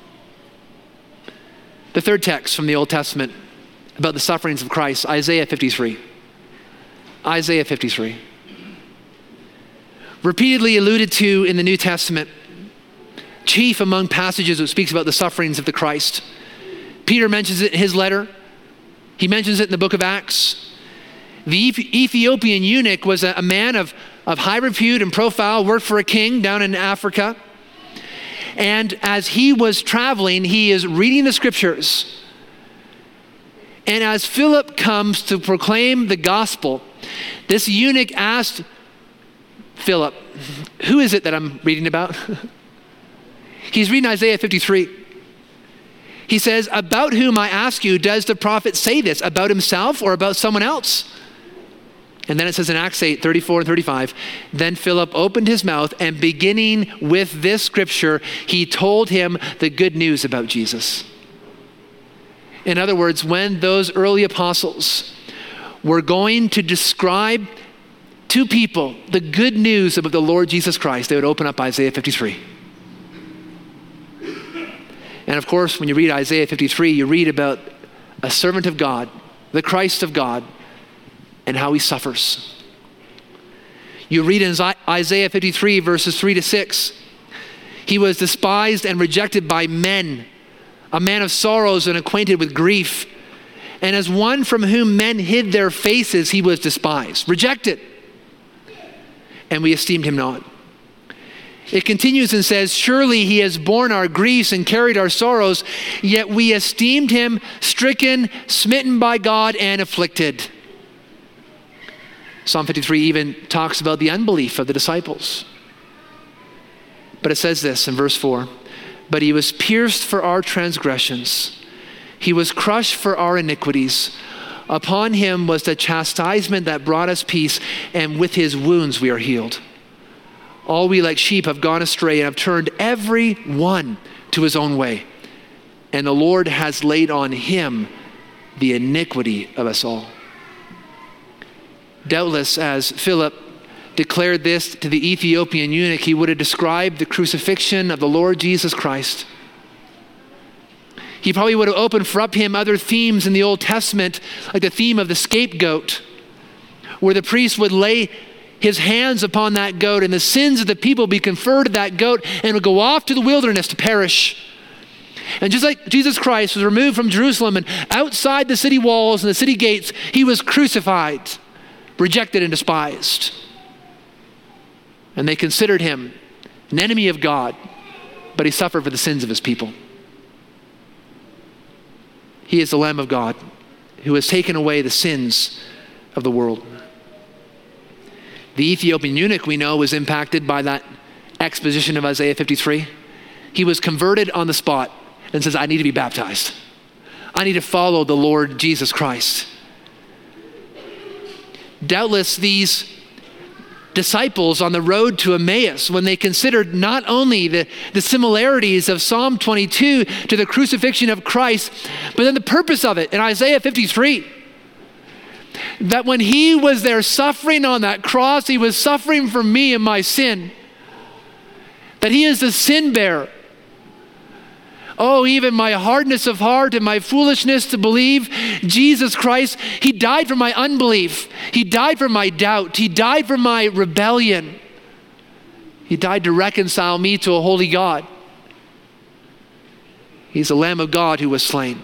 The third text from the Old Testament about the sufferings of Christ, Isaiah 53. Isaiah 53. Repeatedly alluded to in the New Testament, chief among passages that speaks about the sufferings of the Christ. Peter mentions it in his letter. He mentions it in the book of Acts. The Ethiopian eunuch was a man of high repute and profile, worked for a king down in Africa. And as he was traveling, he is reading the scriptures. And as Philip comes to proclaim the gospel, this eunuch asked Philip, who is it that I'm reading about? He's reading Isaiah 53. He says, about whom I ask you, does the prophet say this? About himself or about someone else? And then it says in Acts 8, 34 and 35, then Philip opened his mouth and beginning with this scripture, he told him the good news about Jesus. In other words, when those early apostles were going to describe to people the good news about the Lord Jesus Christ, they would open up Isaiah 53. And of course, when you read Isaiah 53, you read about a servant of God, the Christ of God, and how he suffers. You read in Isaiah 53, verses 3 to 6, he was despised and rejected by men, a man of sorrows and acquainted with grief. And as one from whom men hid their faces, he was despised, rejected, and we esteemed him not. It continues and says, surely he has borne our griefs and carried our sorrows, yet we esteemed him stricken, smitten by God, and afflicted. Psalm 53 even talks about the unbelief of the disciples. But it says this in verse 4, but he was pierced for our transgressions. He was crushed for our iniquities. Upon him was the chastisement that brought us peace, and with his wounds we are healed. All we like sheep have gone astray and have turned every one to his own way. And the Lord has laid on him the iniquity of us all. Doubtless, as Philip declared this to the Ethiopian eunuch, he would have described the crucifixion of the Lord Jesus Christ. He probably would have opened for up him other themes in the Old Testament, like the theme of the scapegoat, where the priest would lay his hands upon that goat and the sins of the people be conferred to that goat and would go off to the wilderness to perish. And just like Jesus Christ was removed from Jerusalem and outside the city walls and the city gates, he was crucified, rejected and despised. And they considered him an enemy of God, but he suffered for the sins of his people. He is the Lamb of God who has taken away the sins of the world. The Ethiopian eunuch, we know, was impacted by that exposition of Isaiah 53. He was converted on the spot and says, I need to be baptized. I need to follow the Lord Jesus Christ. Doubtless these disciples on the road to Emmaus, when they considered not only the similarities of Psalm 22 to the crucifixion of Christ, but then the purpose of it in Isaiah 53. That when he was there suffering on that cross, he was suffering for me and my sin. That he is the sin bearer. Oh, even my hardness of heart and my foolishness to believe Jesus Christ, he died for my unbelief. He died for my doubt. He died for my rebellion. He died to reconcile me to a holy God. He's the Lamb of God who was slain.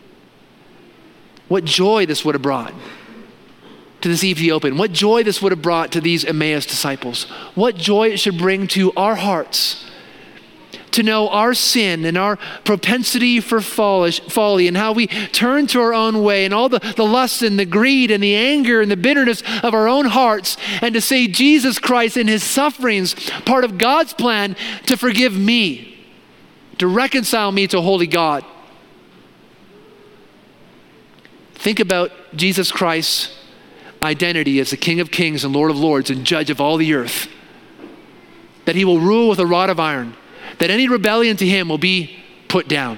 What joy this would have brought to this Ethiopian. What joy this would have brought to these Emmaus disciples. What joy it should bring to our hearts to know our sin and our propensity for folly and how we turn to our own way and all the lust and the greed and the anger and the bitterness of our own hearts, and to say Jesus Christ in his sufferings, part of God's plan to forgive me, to reconcile me to holy God. Think about Jesus Christ's identity as the King of Kings and Lord of Lords and Judge of all the earth. That he will rule with a rod of iron. That any rebellion to him will be put down.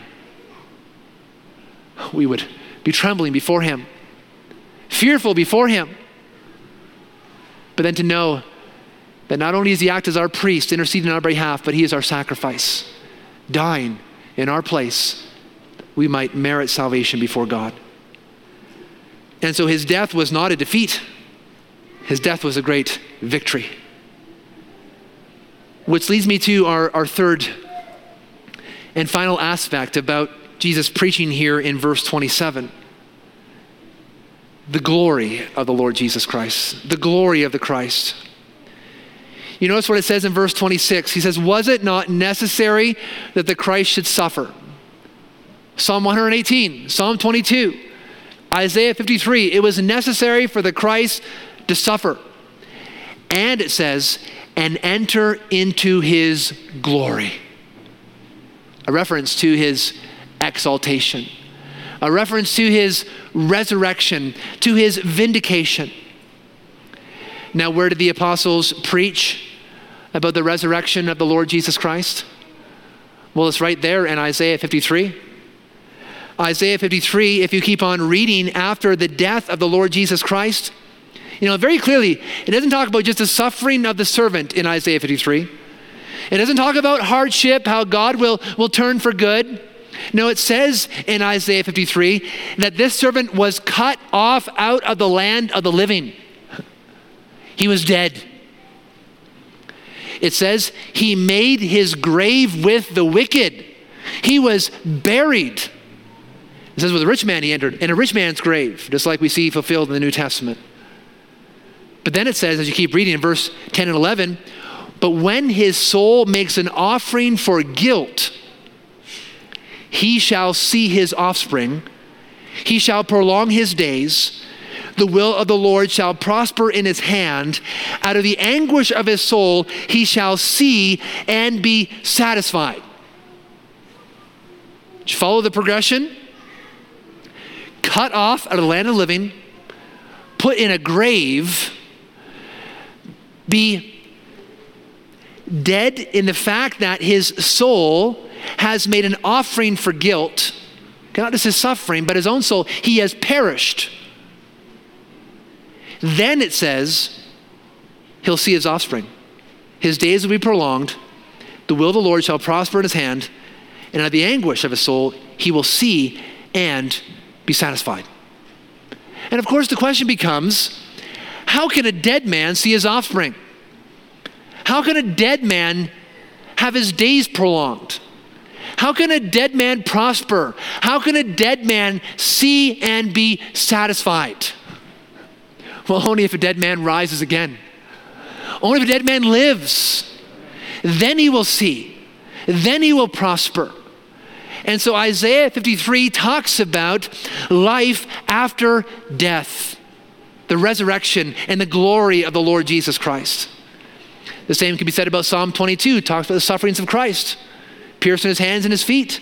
We would be trembling before him, fearful before him. But then to know that not only does he act as our priest, interceding on our behalf, but he is our sacrifice, dying in our place, we might merit salvation before God. And so his death was not a defeat. His death was a great victory. Which leads me to our third and final aspect about Jesus preaching here in verse 27. The glory of the Lord Jesus Christ. The glory of the Christ. You notice what it says in verse 26. He says, was it not necessary that the Christ should suffer? Psalm 118, Psalm 22, Isaiah 53. It was necessary for the Christ to suffer. And it says, and enter into his glory. A reference to his exaltation. A reference to his resurrection, to his vindication. Now, where did the apostles preach about the resurrection of the Lord Jesus Christ? Well, it's right there in Isaiah 53. Isaiah 53, if you keep on reading after the death of the Lord Jesus Christ, you know, very clearly, it doesn't talk about just the suffering of the servant in Isaiah 53. It doesn't talk about hardship, how God will turn for good. No, it says in Isaiah 53 that this servant was cut off out of the land of the living. He was dead. It says he made his grave with the wicked. He was buried. It says with a rich man he entered, in a rich man's grave, just like we see fulfilled in the New Testament. But then it says, as you keep reading in verse 10 and 11, but when his soul makes an offering for guilt, he shall see his offspring. He shall prolong his days. The will of the Lord shall prosper in his hand. Out of the anguish of his soul, he shall see and be satisfied. Did you follow the progression? Cut off out of the land of the living, put in a grave, be dead in the fact that his soul has made an offering for guilt. Not just his suffering, but his own soul. He has perished. Then it says, he'll see his offspring. His days will be prolonged. The will of the Lord shall prosper in his hand. And out of the anguish of his soul, he will see and be satisfied. And of course, the question becomes, how can a dead man see his offspring? How can a dead man have his days prolonged? How can a dead man prosper? How can a dead man see and be satisfied? Well, only if a dead man rises again. Only if a dead man lives. Then he will see. Then he will prosper. And so Isaiah 53 talks about life after death, the resurrection and the glory of the Lord Jesus Christ. The same can be said about Psalm 22, talks about the sufferings of Christ, pierced in his hands and his feet.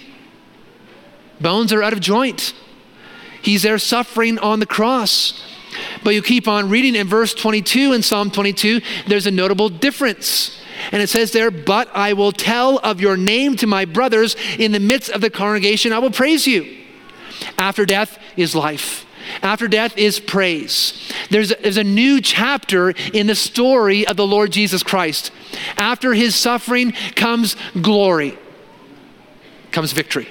Bones are out of joint. He's there suffering on the cross. But you keep on reading in verse 22 in Psalm 22, there's a notable difference. And it says there, but I will tell of your name to my brothers in the midst of the congregation. I will praise you. After death is life. After death is praise. There's a new chapter in the story of the Lord Jesus Christ. After his suffering comes glory, comes victory.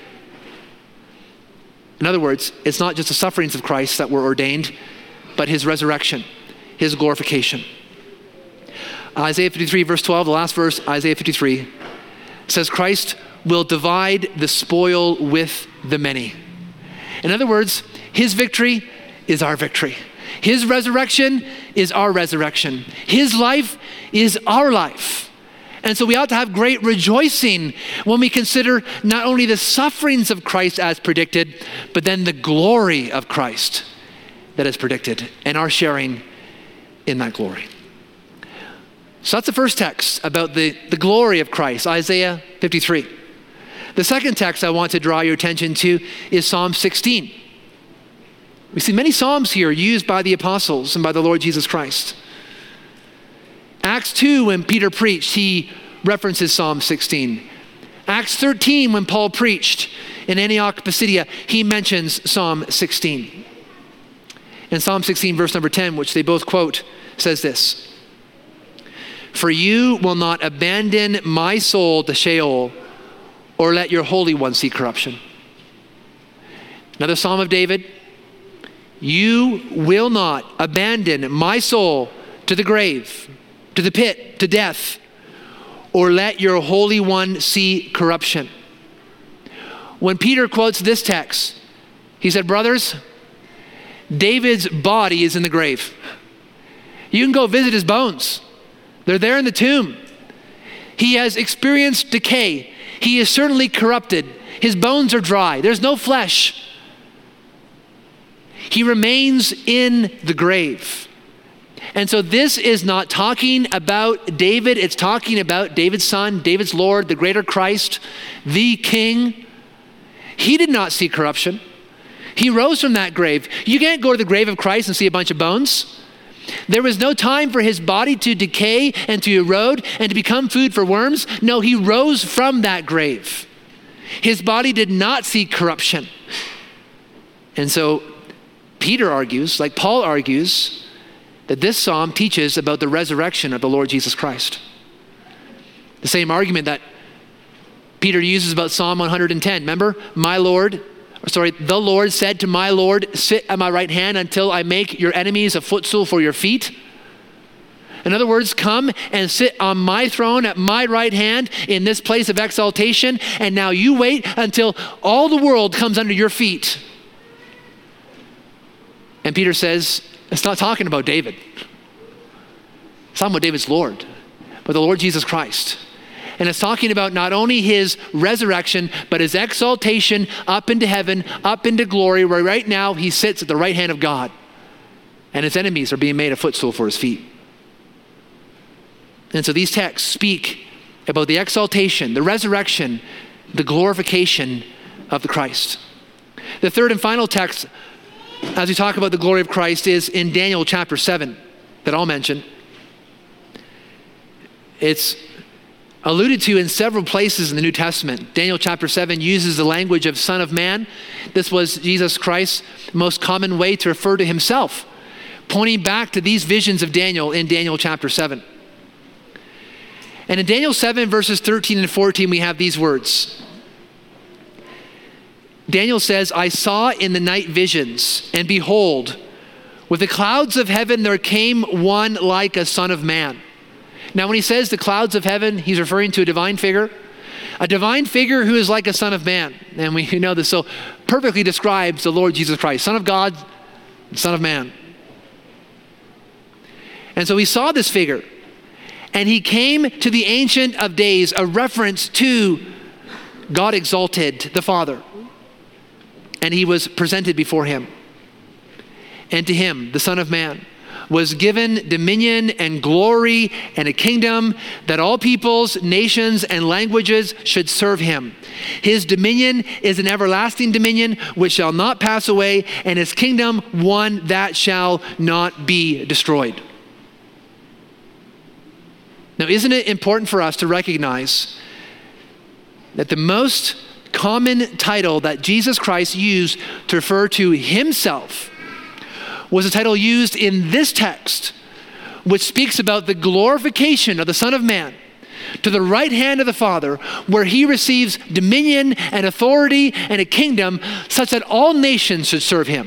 In other words, it's not just the sufferings of Christ that were ordained, but his resurrection, his glorification. Isaiah 53 verse 12, the last verse, Isaiah 53, says Christ will divide the spoil with the many. In other words, his victory is our victory. His resurrection is our resurrection. His life is our life. And so we ought to have great rejoicing when we consider not only the sufferings of Christ as predicted, but then the glory of Christ that is predicted and our sharing in that glory. So that's the first text about the glory of Christ, Isaiah 53. The second text I want to draw your attention to is Psalm 16. We see many psalms here used by the apostles and by the Lord Jesus Christ. Acts 2, when Peter preached, he references Psalm 16. Acts 13, when Paul preached in Antioch, Pisidia, he mentions Psalm 16. And Psalm 16, verse number 10, which they both quote, says this: for you will not abandon my soul to Sheol, or let your Holy One see corruption. Another Psalm of David: you will not abandon my soul to the grave, to the pit, to death, or let your Holy One see corruption. When Peter quotes this text, he said, brothers, David's body is in the grave. You can go visit his bones. They're there in the tomb. He has experienced decay. He is certainly corrupted. His bones are dry. There's no flesh. He remains in the grave. And so this is not talking about David. It's talking about David's son, David's Lord, the greater Christ, the King. He did not see corruption. He rose from that grave. You can't go to the grave of Christ and see a bunch of bones. There was no time for his body to decay and to erode and to become food for worms. No, he rose from that grave. His body did not see corruption. And so Peter argues, like Paul argues, that this psalm teaches about the resurrection of the Lord Jesus Christ. The same argument that Peter uses about Psalm 110. Remember, the Lord said to my Lord, sit at my right hand until I make your enemies a footstool for your feet. In other words, come and sit on my throne at my right hand in this place of exaltation, and now you wait until all the world comes under your feet. And Peter says, it's not talking about David. It's talking about David's Lord, but the Lord Jesus Christ. And it's talking about not only his resurrection, but his exaltation up into heaven, up into glory, where right now he sits at the right hand of God. And his enemies are being made a footstool for his feet. And so these texts speak about the exaltation, the resurrection, the glorification of the Christ. The third and final text, as we talk about the glory of Christ, is in Daniel chapter 7 that I'll mention. It's alluded to in several places in the New Testament. Daniel chapter 7 uses the language of Son of Man. This was Jesus Christ's most common way to refer to himself, pointing back to these visions of Daniel in Daniel chapter 7. And in Daniel 7 verses 13 and 14, we have these words. Daniel says, I saw in the night visions, and behold, with the clouds of heaven there came one like a son of man. Now when he says the clouds of heaven, he's referring to a divine figure who is like a son of man. And we know this so perfectly describes the Lord Jesus Christ, Son of God, Son of Man. And so he saw this figure, and he came to the Ancient of Days, a reference to God exalted, the Father. And he was presented before him. And to him, the Son of Man, was given dominion and glory and a kingdom that all peoples, nations, and languages should serve him. His dominion is an everlasting dominion which shall not pass away, and his kingdom one that shall not be destroyed. Now, isn't it important for us to recognize that the most common title that Jesus Christ used to refer to himself was a title used in this text, which speaks about the glorification of the Son of Man to the right hand of the Father, where he receives dominion and authority and a kingdom such that all nations should serve him.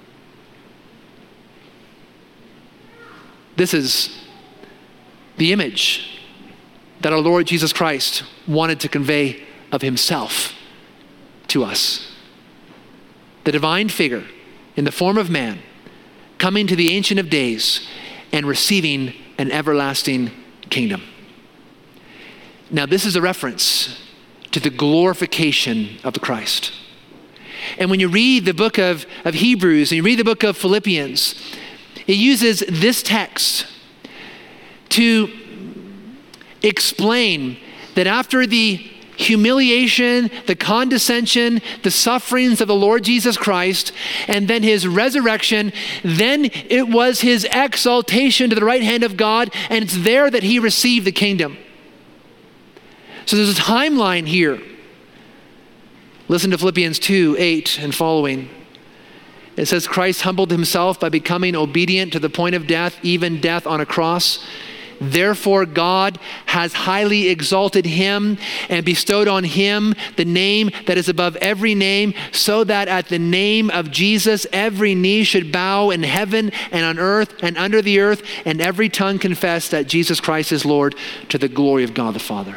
This is the image that our Lord Jesus Christ wanted to convey of himself to us. The divine figure in the form of man coming to the Ancient of Days and receiving an everlasting kingdom. Now this is a reference to the glorification of the Christ. And when you read the book of Hebrews and you read the book of Philippians, it uses this text to explain that after the humiliation, the condescension, the sufferings of the Lord Jesus Christ, and then his resurrection, then it was his exaltation to the right hand of God, and it's there that he received the kingdom. So there's a timeline here. Listen to Philippians 2:8 and following. It says, Christ humbled himself by becoming obedient to the point of death, even death on a cross. Therefore, God has highly exalted him and bestowed on him the name that is above every name, so that at the name of Jesus, every knee should bow in heaven and on earth and under the earth, and every tongue confess that Jesus Christ is Lord, to the glory of God the Father.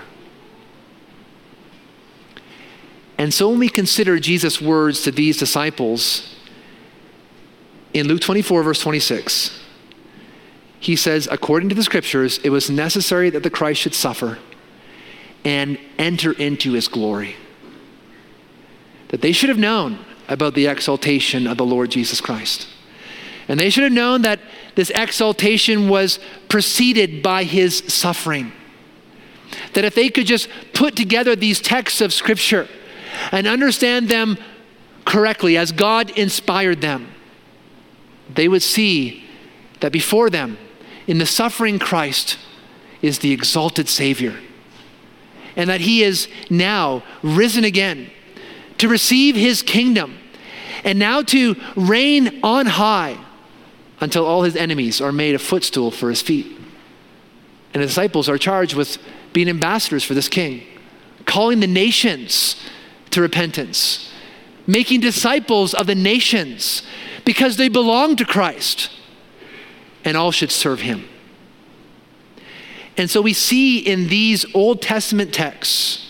And so when we consider Jesus' words to these disciples in Luke 24, verse 26, he says, according to the scriptures, it was necessary that the Christ should suffer and enter into his glory. That they should have known about the exaltation of the Lord Jesus Christ. And they should have known that this exaltation was preceded by his suffering. That if they could just put together these texts of scripture and understand them correctly as God inspired them, they would see that before them, in the suffering Christ, is the exalted Savior. And that he is now risen again to receive his kingdom and now to reign on high until all his enemies are made a footstool for his feet. And the disciples are charged with being ambassadors for this king, calling the nations to repentance, making disciples of the nations because they belong to Christ, and all should serve him. And so we see in these Old Testament texts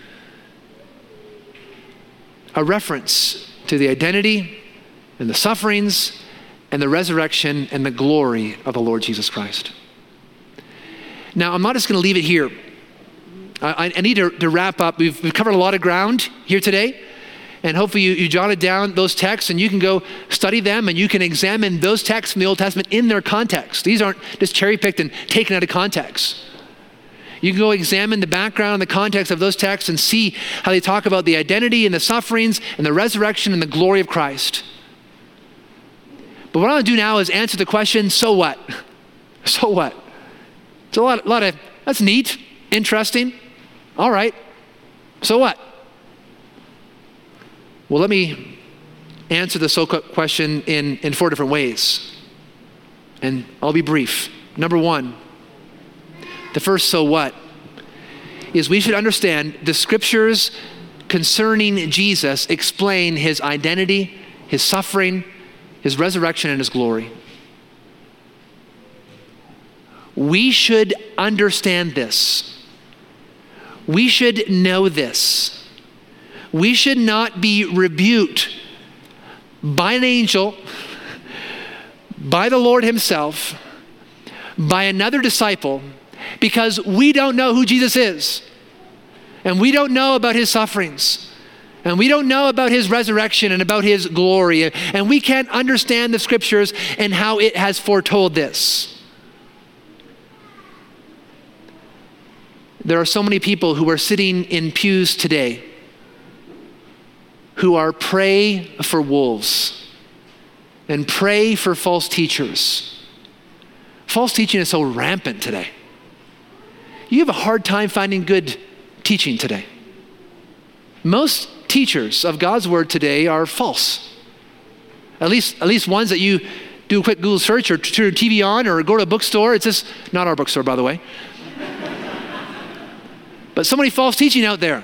a reference to the identity and the sufferings and the resurrection and the glory of the Lord Jesus Christ. Now, I'm not just going to leave it here. I need to wrap up. We've covered a lot of ground here today. And hopefully you jotted down those texts and you can go study them and you can examine those texts from the Old Testament in their context. These aren't just cherry-picked and taken out of context. You can go examine the background and the context of those texts and see how they talk about the identity and the sufferings and the resurrection and the glory of Christ. But what I want to do now is answer the question, so what? So what? It's a lot of, that's neat, interesting. All right, so what? Well, let me answer the so question in 4 different ways. And I'll be brief. Number one, the first so what is we should understand the scriptures concerning Jesus explain his identity, his suffering, his resurrection, and his glory. We should understand this. We should know this. We should not be rebuked by an angel, by the Lord himself, by another disciple, because we don't know who Jesus is. And we don't know about his sufferings. And we don't know about his resurrection and about his glory. And we can't understand the scriptures and how it has foretold this. There are so many people who are sitting in pews today who are prey for wolves and prey for false teachers. False teaching is so rampant today. You have a hard time finding good teaching today. Most teachers of God's word today are false. At least ones that you do a quick Google search or turn TV on or go to a bookstore. It's just not our bookstore, by the way. But so many false teaching out there.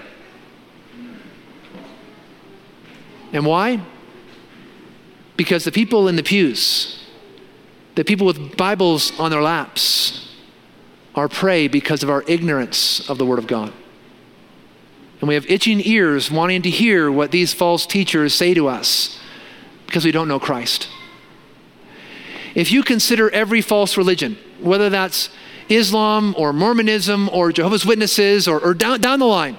And why? Because the people in the pews, the people with Bibles on their laps, are prey because of our ignorance of the Word of God. And we have itching ears wanting to hear what these false teachers say to us because we don't know Christ. If you consider every false religion, whether that's Islam or Mormonism or Jehovah's Witnesses or down the line,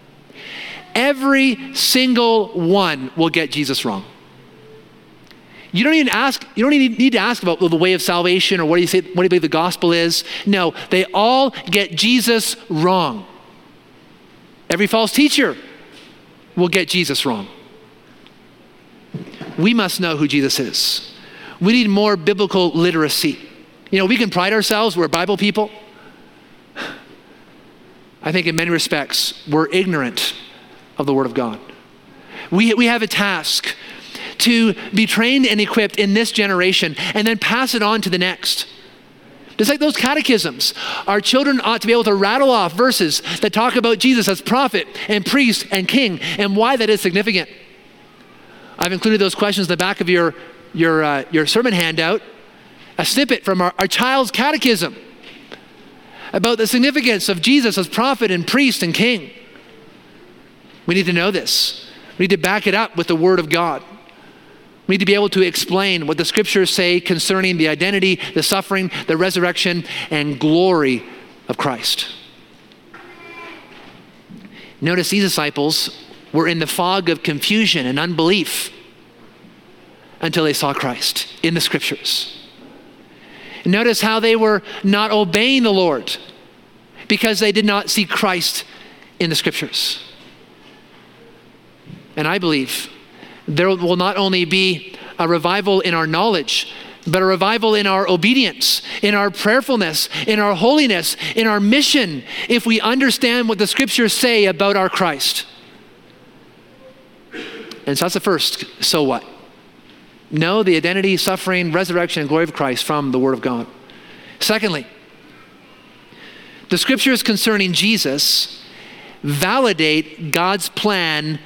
every single one will get Jesus wrong. You don't even need to ask about the way of salvation or what do you believe the gospel is? No, they all get Jesus wrong. Every false teacher will get Jesus wrong. We must know who Jesus is. We need more biblical literacy. You know, we can pride ourselves, we're Bible people. I think in many respects, we're ignorant of the Word of God. We have a task to be trained and equipped in this generation and then pass it on to the next. Just like those catechisms, our children ought to be able to rattle off verses that talk about Jesus as prophet and priest and king and why that is significant. I've included those questions in the back of your sermon handout, a snippet from our child's catechism about the significance of Jesus as prophet and priest and king. We need to know this. We need to back it up with the Word of God. We need to be able to explain what the scriptures say concerning the identity, the suffering, the resurrection, and glory of Christ. Notice these disciples were in the fog of confusion and unbelief until they saw Christ in the scriptures. Notice how they were not obeying the Lord because they did not see Christ in the scriptures. And I believe there will not only be a revival in our knowledge, but a revival in our obedience, in our prayerfulness, in our holiness, in our mission, if we understand what the scriptures say about our Christ. And so that's the first, so what? Know the identity, suffering, resurrection, and glory of Christ from the Word of God. Secondly, the scriptures concerning Jesus validate God's plan,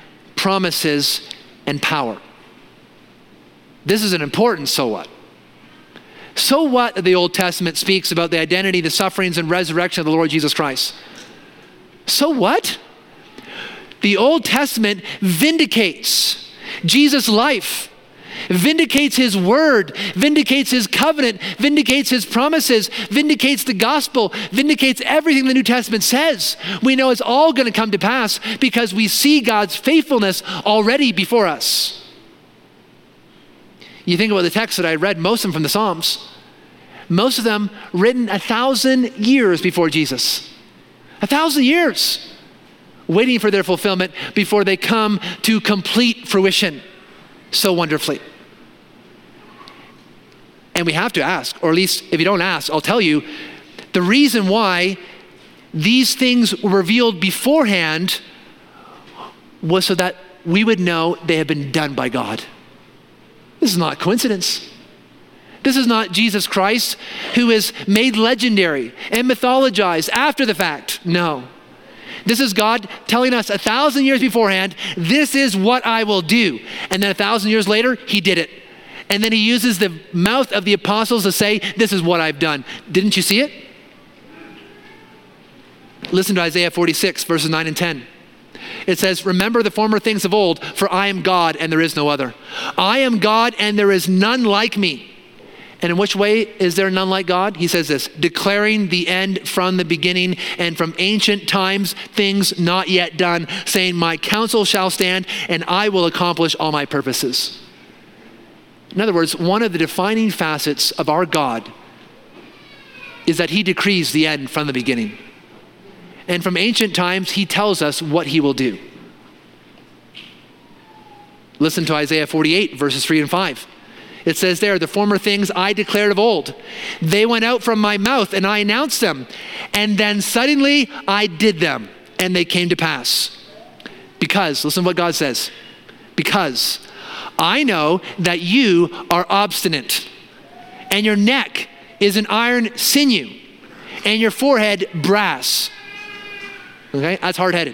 promises, and power. This is an important so what. So what the Old Testament speaks about the identity, the sufferings, and resurrection of the Lord Jesus Christ? So what? The Old Testament vindicates Jesus' life, vindicates his word, vindicates his covenant, vindicates his promises, vindicates the gospel, vindicates everything the New Testament says. We know it's all going to come to pass because we see God's faithfulness already before us. You think about the text that I read, most of them from the Psalms, most of them written 1,000 years before Jesus. 1,000 years waiting for their fulfillment before they come to complete fruition so wonderfully. And we have to ask, or at least if you don't ask, I'll tell you, the reason why these things were revealed beforehand was so that we would know they have been done by God. This is not a coincidence. This is not Jesus Christ who is made legendary and mythologized after the fact. No. This is God telling us 1,000 years beforehand, this is what I will do. And then 1,000 years later, he did it. And then he uses the mouth of the apostles to say, this is what I've done. Didn't you see it? Listen to Isaiah 46, verses 9 and 10. It says, remember the former things of old, for I am God and there is no other. I am God and there is none like me. And in which way is there none like God? He says this, declaring the end from the beginning and from ancient times, things not yet done, saying, my counsel shall stand and I will accomplish all my purposes. In other words, one of the defining facets of our God is that he decrees the end from the beginning. And from ancient times, he tells us what he will do. Listen to Isaiah 48, verses 3 and 5. It says there, the former things I declared of old. They went out from my mouth and I announced them. And then suddenly I did them and they came to pass. Because, listen to what God says. Because I know that you are obstinate and your neck is an iron sinew and your forehead brass. Okay, that's hard-headed.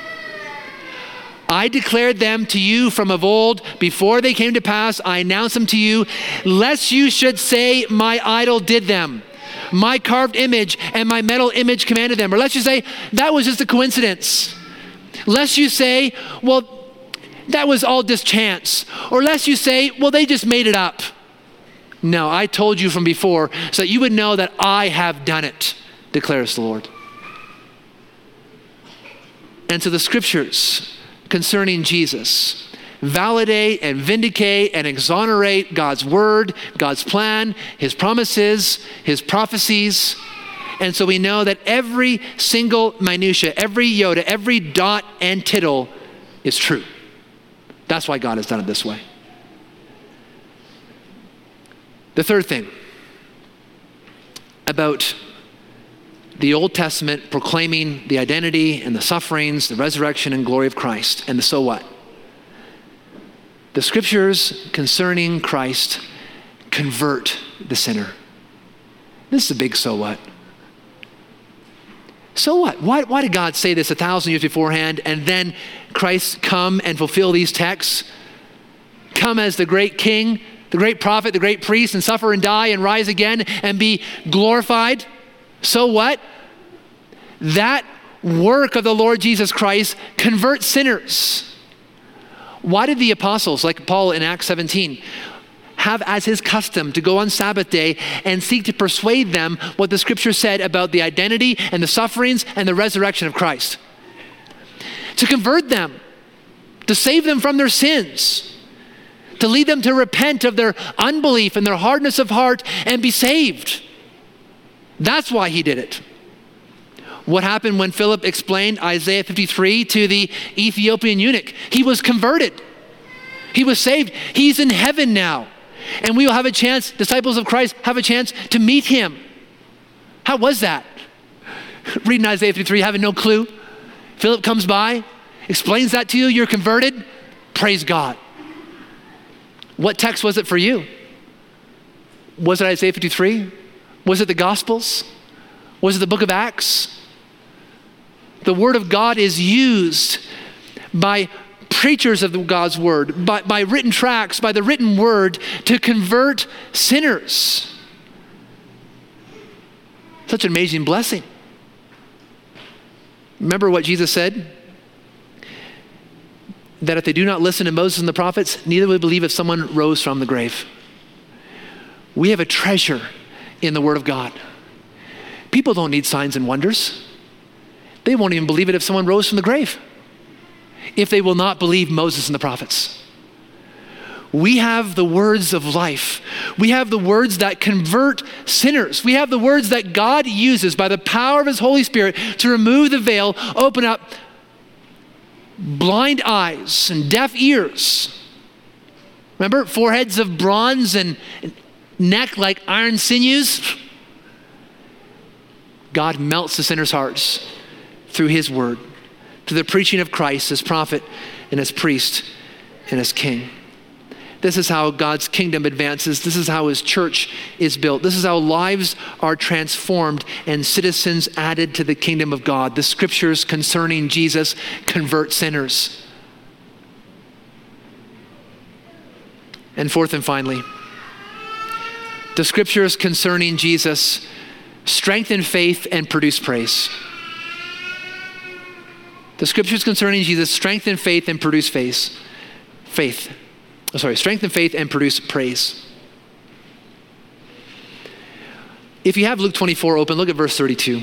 I declared them to you from of old. Before they came to pass, I announced them to you, lest you should say, my idol did them. My carved image and my metal image commanded them. Or lest you say, that was just a coincidence. Lest you say, well, that was all just chance. Or lest you say, well, they just made it up. No, I told you from before so that you would know that I have done it, declares the Lord. And so the scriptures concerning Jesus validate and vindicate and exonerate God's word, God's plan, his promises, his prophecies. And so we know that every single minutia, every iota, every dot and tittle is true. That's why God has done it this way. The third thing about the Old Testament proclaiming the identity and the sufferings, the resurrection and glory of Christ, and the so what? The scriptures concerning Christ convert the sinner. This is a big so what. So what? Why did God say this 1,000 years beforehand and then Christ come and fulfill these texts? Come as the great king, the great prophet, the great priest, and suffer and die and rise again and be glorified? So what? That work of the Lord Jesus Christ converts sinners. Why did the apostles, like Paul in Acts 17, have as his custom to go on Sabbath day and seek to persuade them what the scripture said about the identity and the sufferings and the resurrection of Christ? To convert them, to save them from their sins, to lead them to repent of their unbelief and their hardness of heart and be saved. That's why he did it. What happened when Philip explained Isaiah 53 to the Ethiopian eunuch? He was converted. He was saved. He's in heaven now. And we will have a chance, disciples of Christ have a chance to meet him. How was that? Reading Isaiah 53, having no clue. Philip comes by, explains that to you, you're converted. Praise God. What text was it for you? Was it Isaiah 53? Was it the Gospels? Was it the book of Acts? The word of God is used by preachers of God's word, by written tracts, by the written word to convert sinners. Such an amazing blessing. Remember what Jesus said? That if they do not listen to Moses and the prophets, neither will believe if someone rose from the grave. We have a treasure in the Word of God. People don't need signs and wonders. They won't even believe it if someone rose from the grave, if they will not believe Moses and the prophets. We have the words of life. We have the words that convert sinners. We have the words that God uses by the power of His Holy Spirit to remove the veil, open up blind eyes and deaf ears. Remember, foreheads of bronze and neck like iron sinews? God melts the sinner's hearts through His word, through the preaching of Christ as prophet and as priest and as king. This is how God's kingdom advances. This is how His church is built. This is how lives are transformed and citizens added to the kingdom of God. The scriptures concerning Jesus convert sinners. And fourth and finally, the scriptures concerning Jesus strengthen faith and produce praise. The scriptures concerning Jesus strengthen faith and produce strengthen faith and produce praise. If you have Luke 24 open, look at verse 32.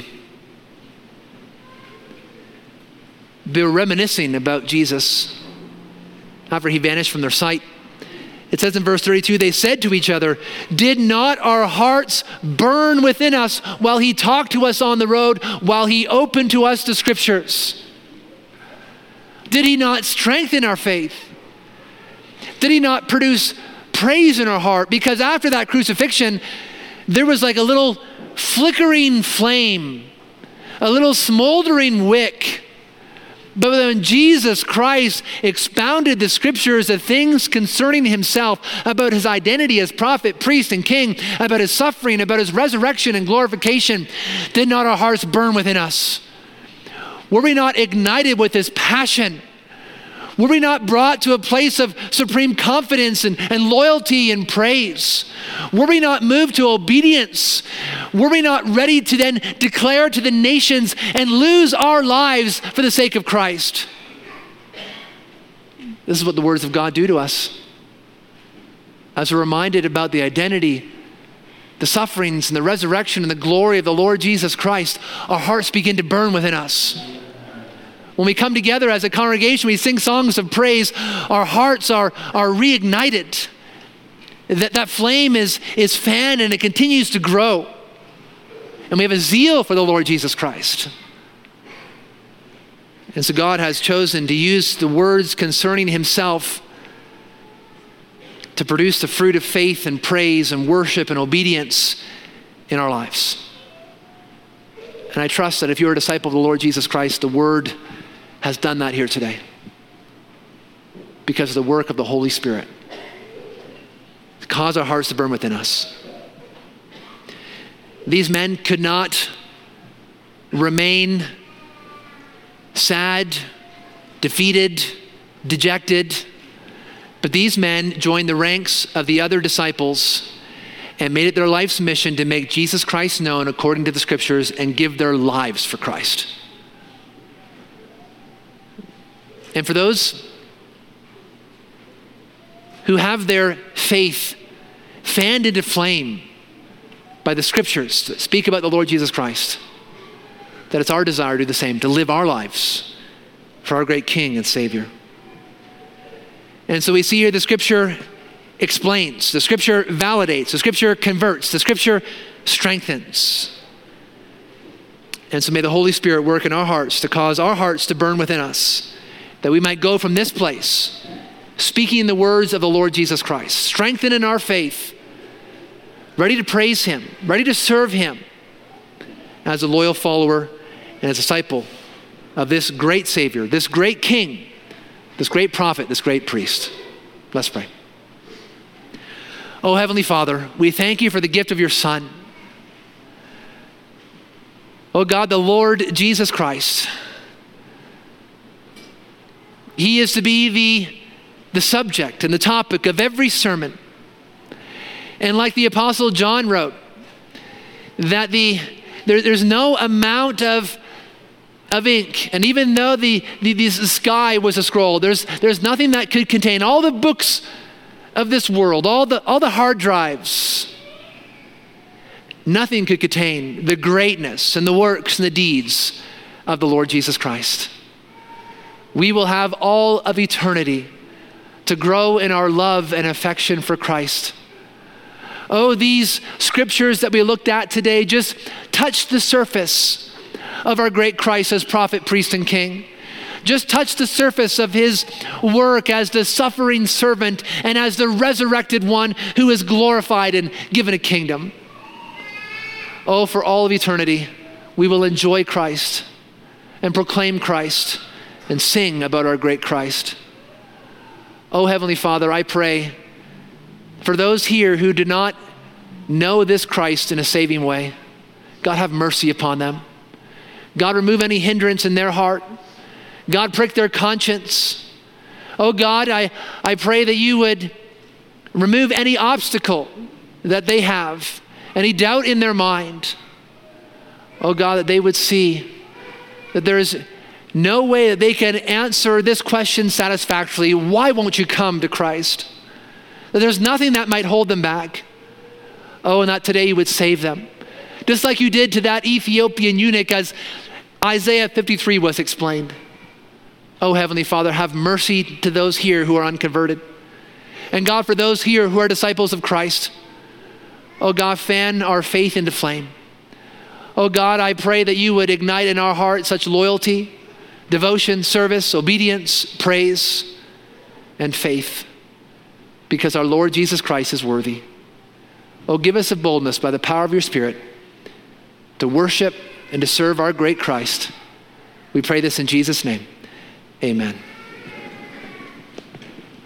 They're reminiscing about Jesus after He vanished from their sight. It says in verse 32, they said to each other, "Did not our hearts burn within us while He talked to us on the road, while He opened to us the scriptures?" Did He not strengthen our faith? Did He not produce praise in our heart? Because after that crucifixion, there was like a little flickering flame, a little smoldering wick. But when Jesus Christ expounded the scriptures, the things concerning Himself, about His identity as prophet, priest, and king, about His suffering, about His resurrection and glorification, did not our hearts burn within us? Were we not ignited with His passion? Were we not brought to a place of supreme confidence and loyalty and praise? Were we not moved to obedience? Were we not ready to then declare to the nations and lose our lives for the sake of Christ? This is what the words of God do to us. As we're reminded about the identity, the sufferings and the resurrection and the glory of the Lord Jesus Christ, our hearts begin to burn within us. When we come together as a congregation, we sing songs of praise, our hearts are reignited. That flame is fanned and it continues to grow. And we have a zeal for the Lord Jesus Christ. And so God has chosen to use the words concerning Himself to produce the fruit of faith and praise and worship and obedience in our lives. And I trust that if you're a disciple of the Lord Jesus Christ, the Word has done that here today because of the work of the Holy Spirit to cause our hearts to burn within us. These men could not remain sad, defeated, dejected, but these men joined the ranks of the other disciples and made it their life's mission to make Jesus Christ known according to the scriptures and give their lives for Christ. And for those who have their faith fanned into flame by the scriptures that speak about the Lord Jesus Christ, that it's our desire to do the same, to live our lives for our great King and Savior. And so we see here the scripture explains, the scripture validates, the scripture converts, the scripture strengthens. And so may the Holy Spirit work in our hearts to cause our hearts to burn within us, that we might go from this place speaking the words of the Lord Jesus Christ, strengthened in our faith, ready to praise Him, ready to serve Him as a loyal follower and as a disciple of this great Savior, this great King, this great prophet, this great priest. Let's pray. Oh, Heavenly Father, we thank You for the gift of Your Son. Oh God, the Lord Jesus Christ. He is to be the subject and the topic of every sermon. And like the Apostle John wrote, that the there's no amount of ink. And even though the sky was a scroll, there's nothing that could contain all the books of this world, all the hard drives. Nothing could contain the greatness and the works and the deeds of the Lord Jesus Christ. We will have all of eternity to grow in our love and affection for Christ. Oh, these scriptures that we looked at today just touch the surface of our great Christ as prophet, priest, and king. Just touch the surface of his work as the suffering servant and as the resurrected one who is glorified and given a kingdom. Oh, for all of eternity, we will enjoy Christ and proclaim Christ and sing about our great Christ. Oh, Heavenly Father, I pray for those here who do not know this Christ in a saving way. God, have mercy upon them. God, remove any hindrance in their heart. God, prick their conscience. Oh God, I pray that you would remove any obstacle that they have, any doubt in their mind. Oh God, that they would see that there is no way that they can answer this question satisfactorily. Why won't you come to Christ? That there's nothing that might hold them back. Oh, and that today you would save them. Just like you did to that Ethiopian eunuch as Isaiah 53 was explained. Oh, Heavenly Father, have mercy to those here who are unconverted. And God, for those here who are disciples of Christ, oh God, fan our faith into flame. Oh God, I pray that you would ignite in our hearts such loyalty, devotion, service, obedience, praise, and faith, because our Lord Jesus Christ is worthy. Oh, give us a boldness by the power of your Spirit to worship and to serve our great Christ. We pray this in Jesus' name. Amen.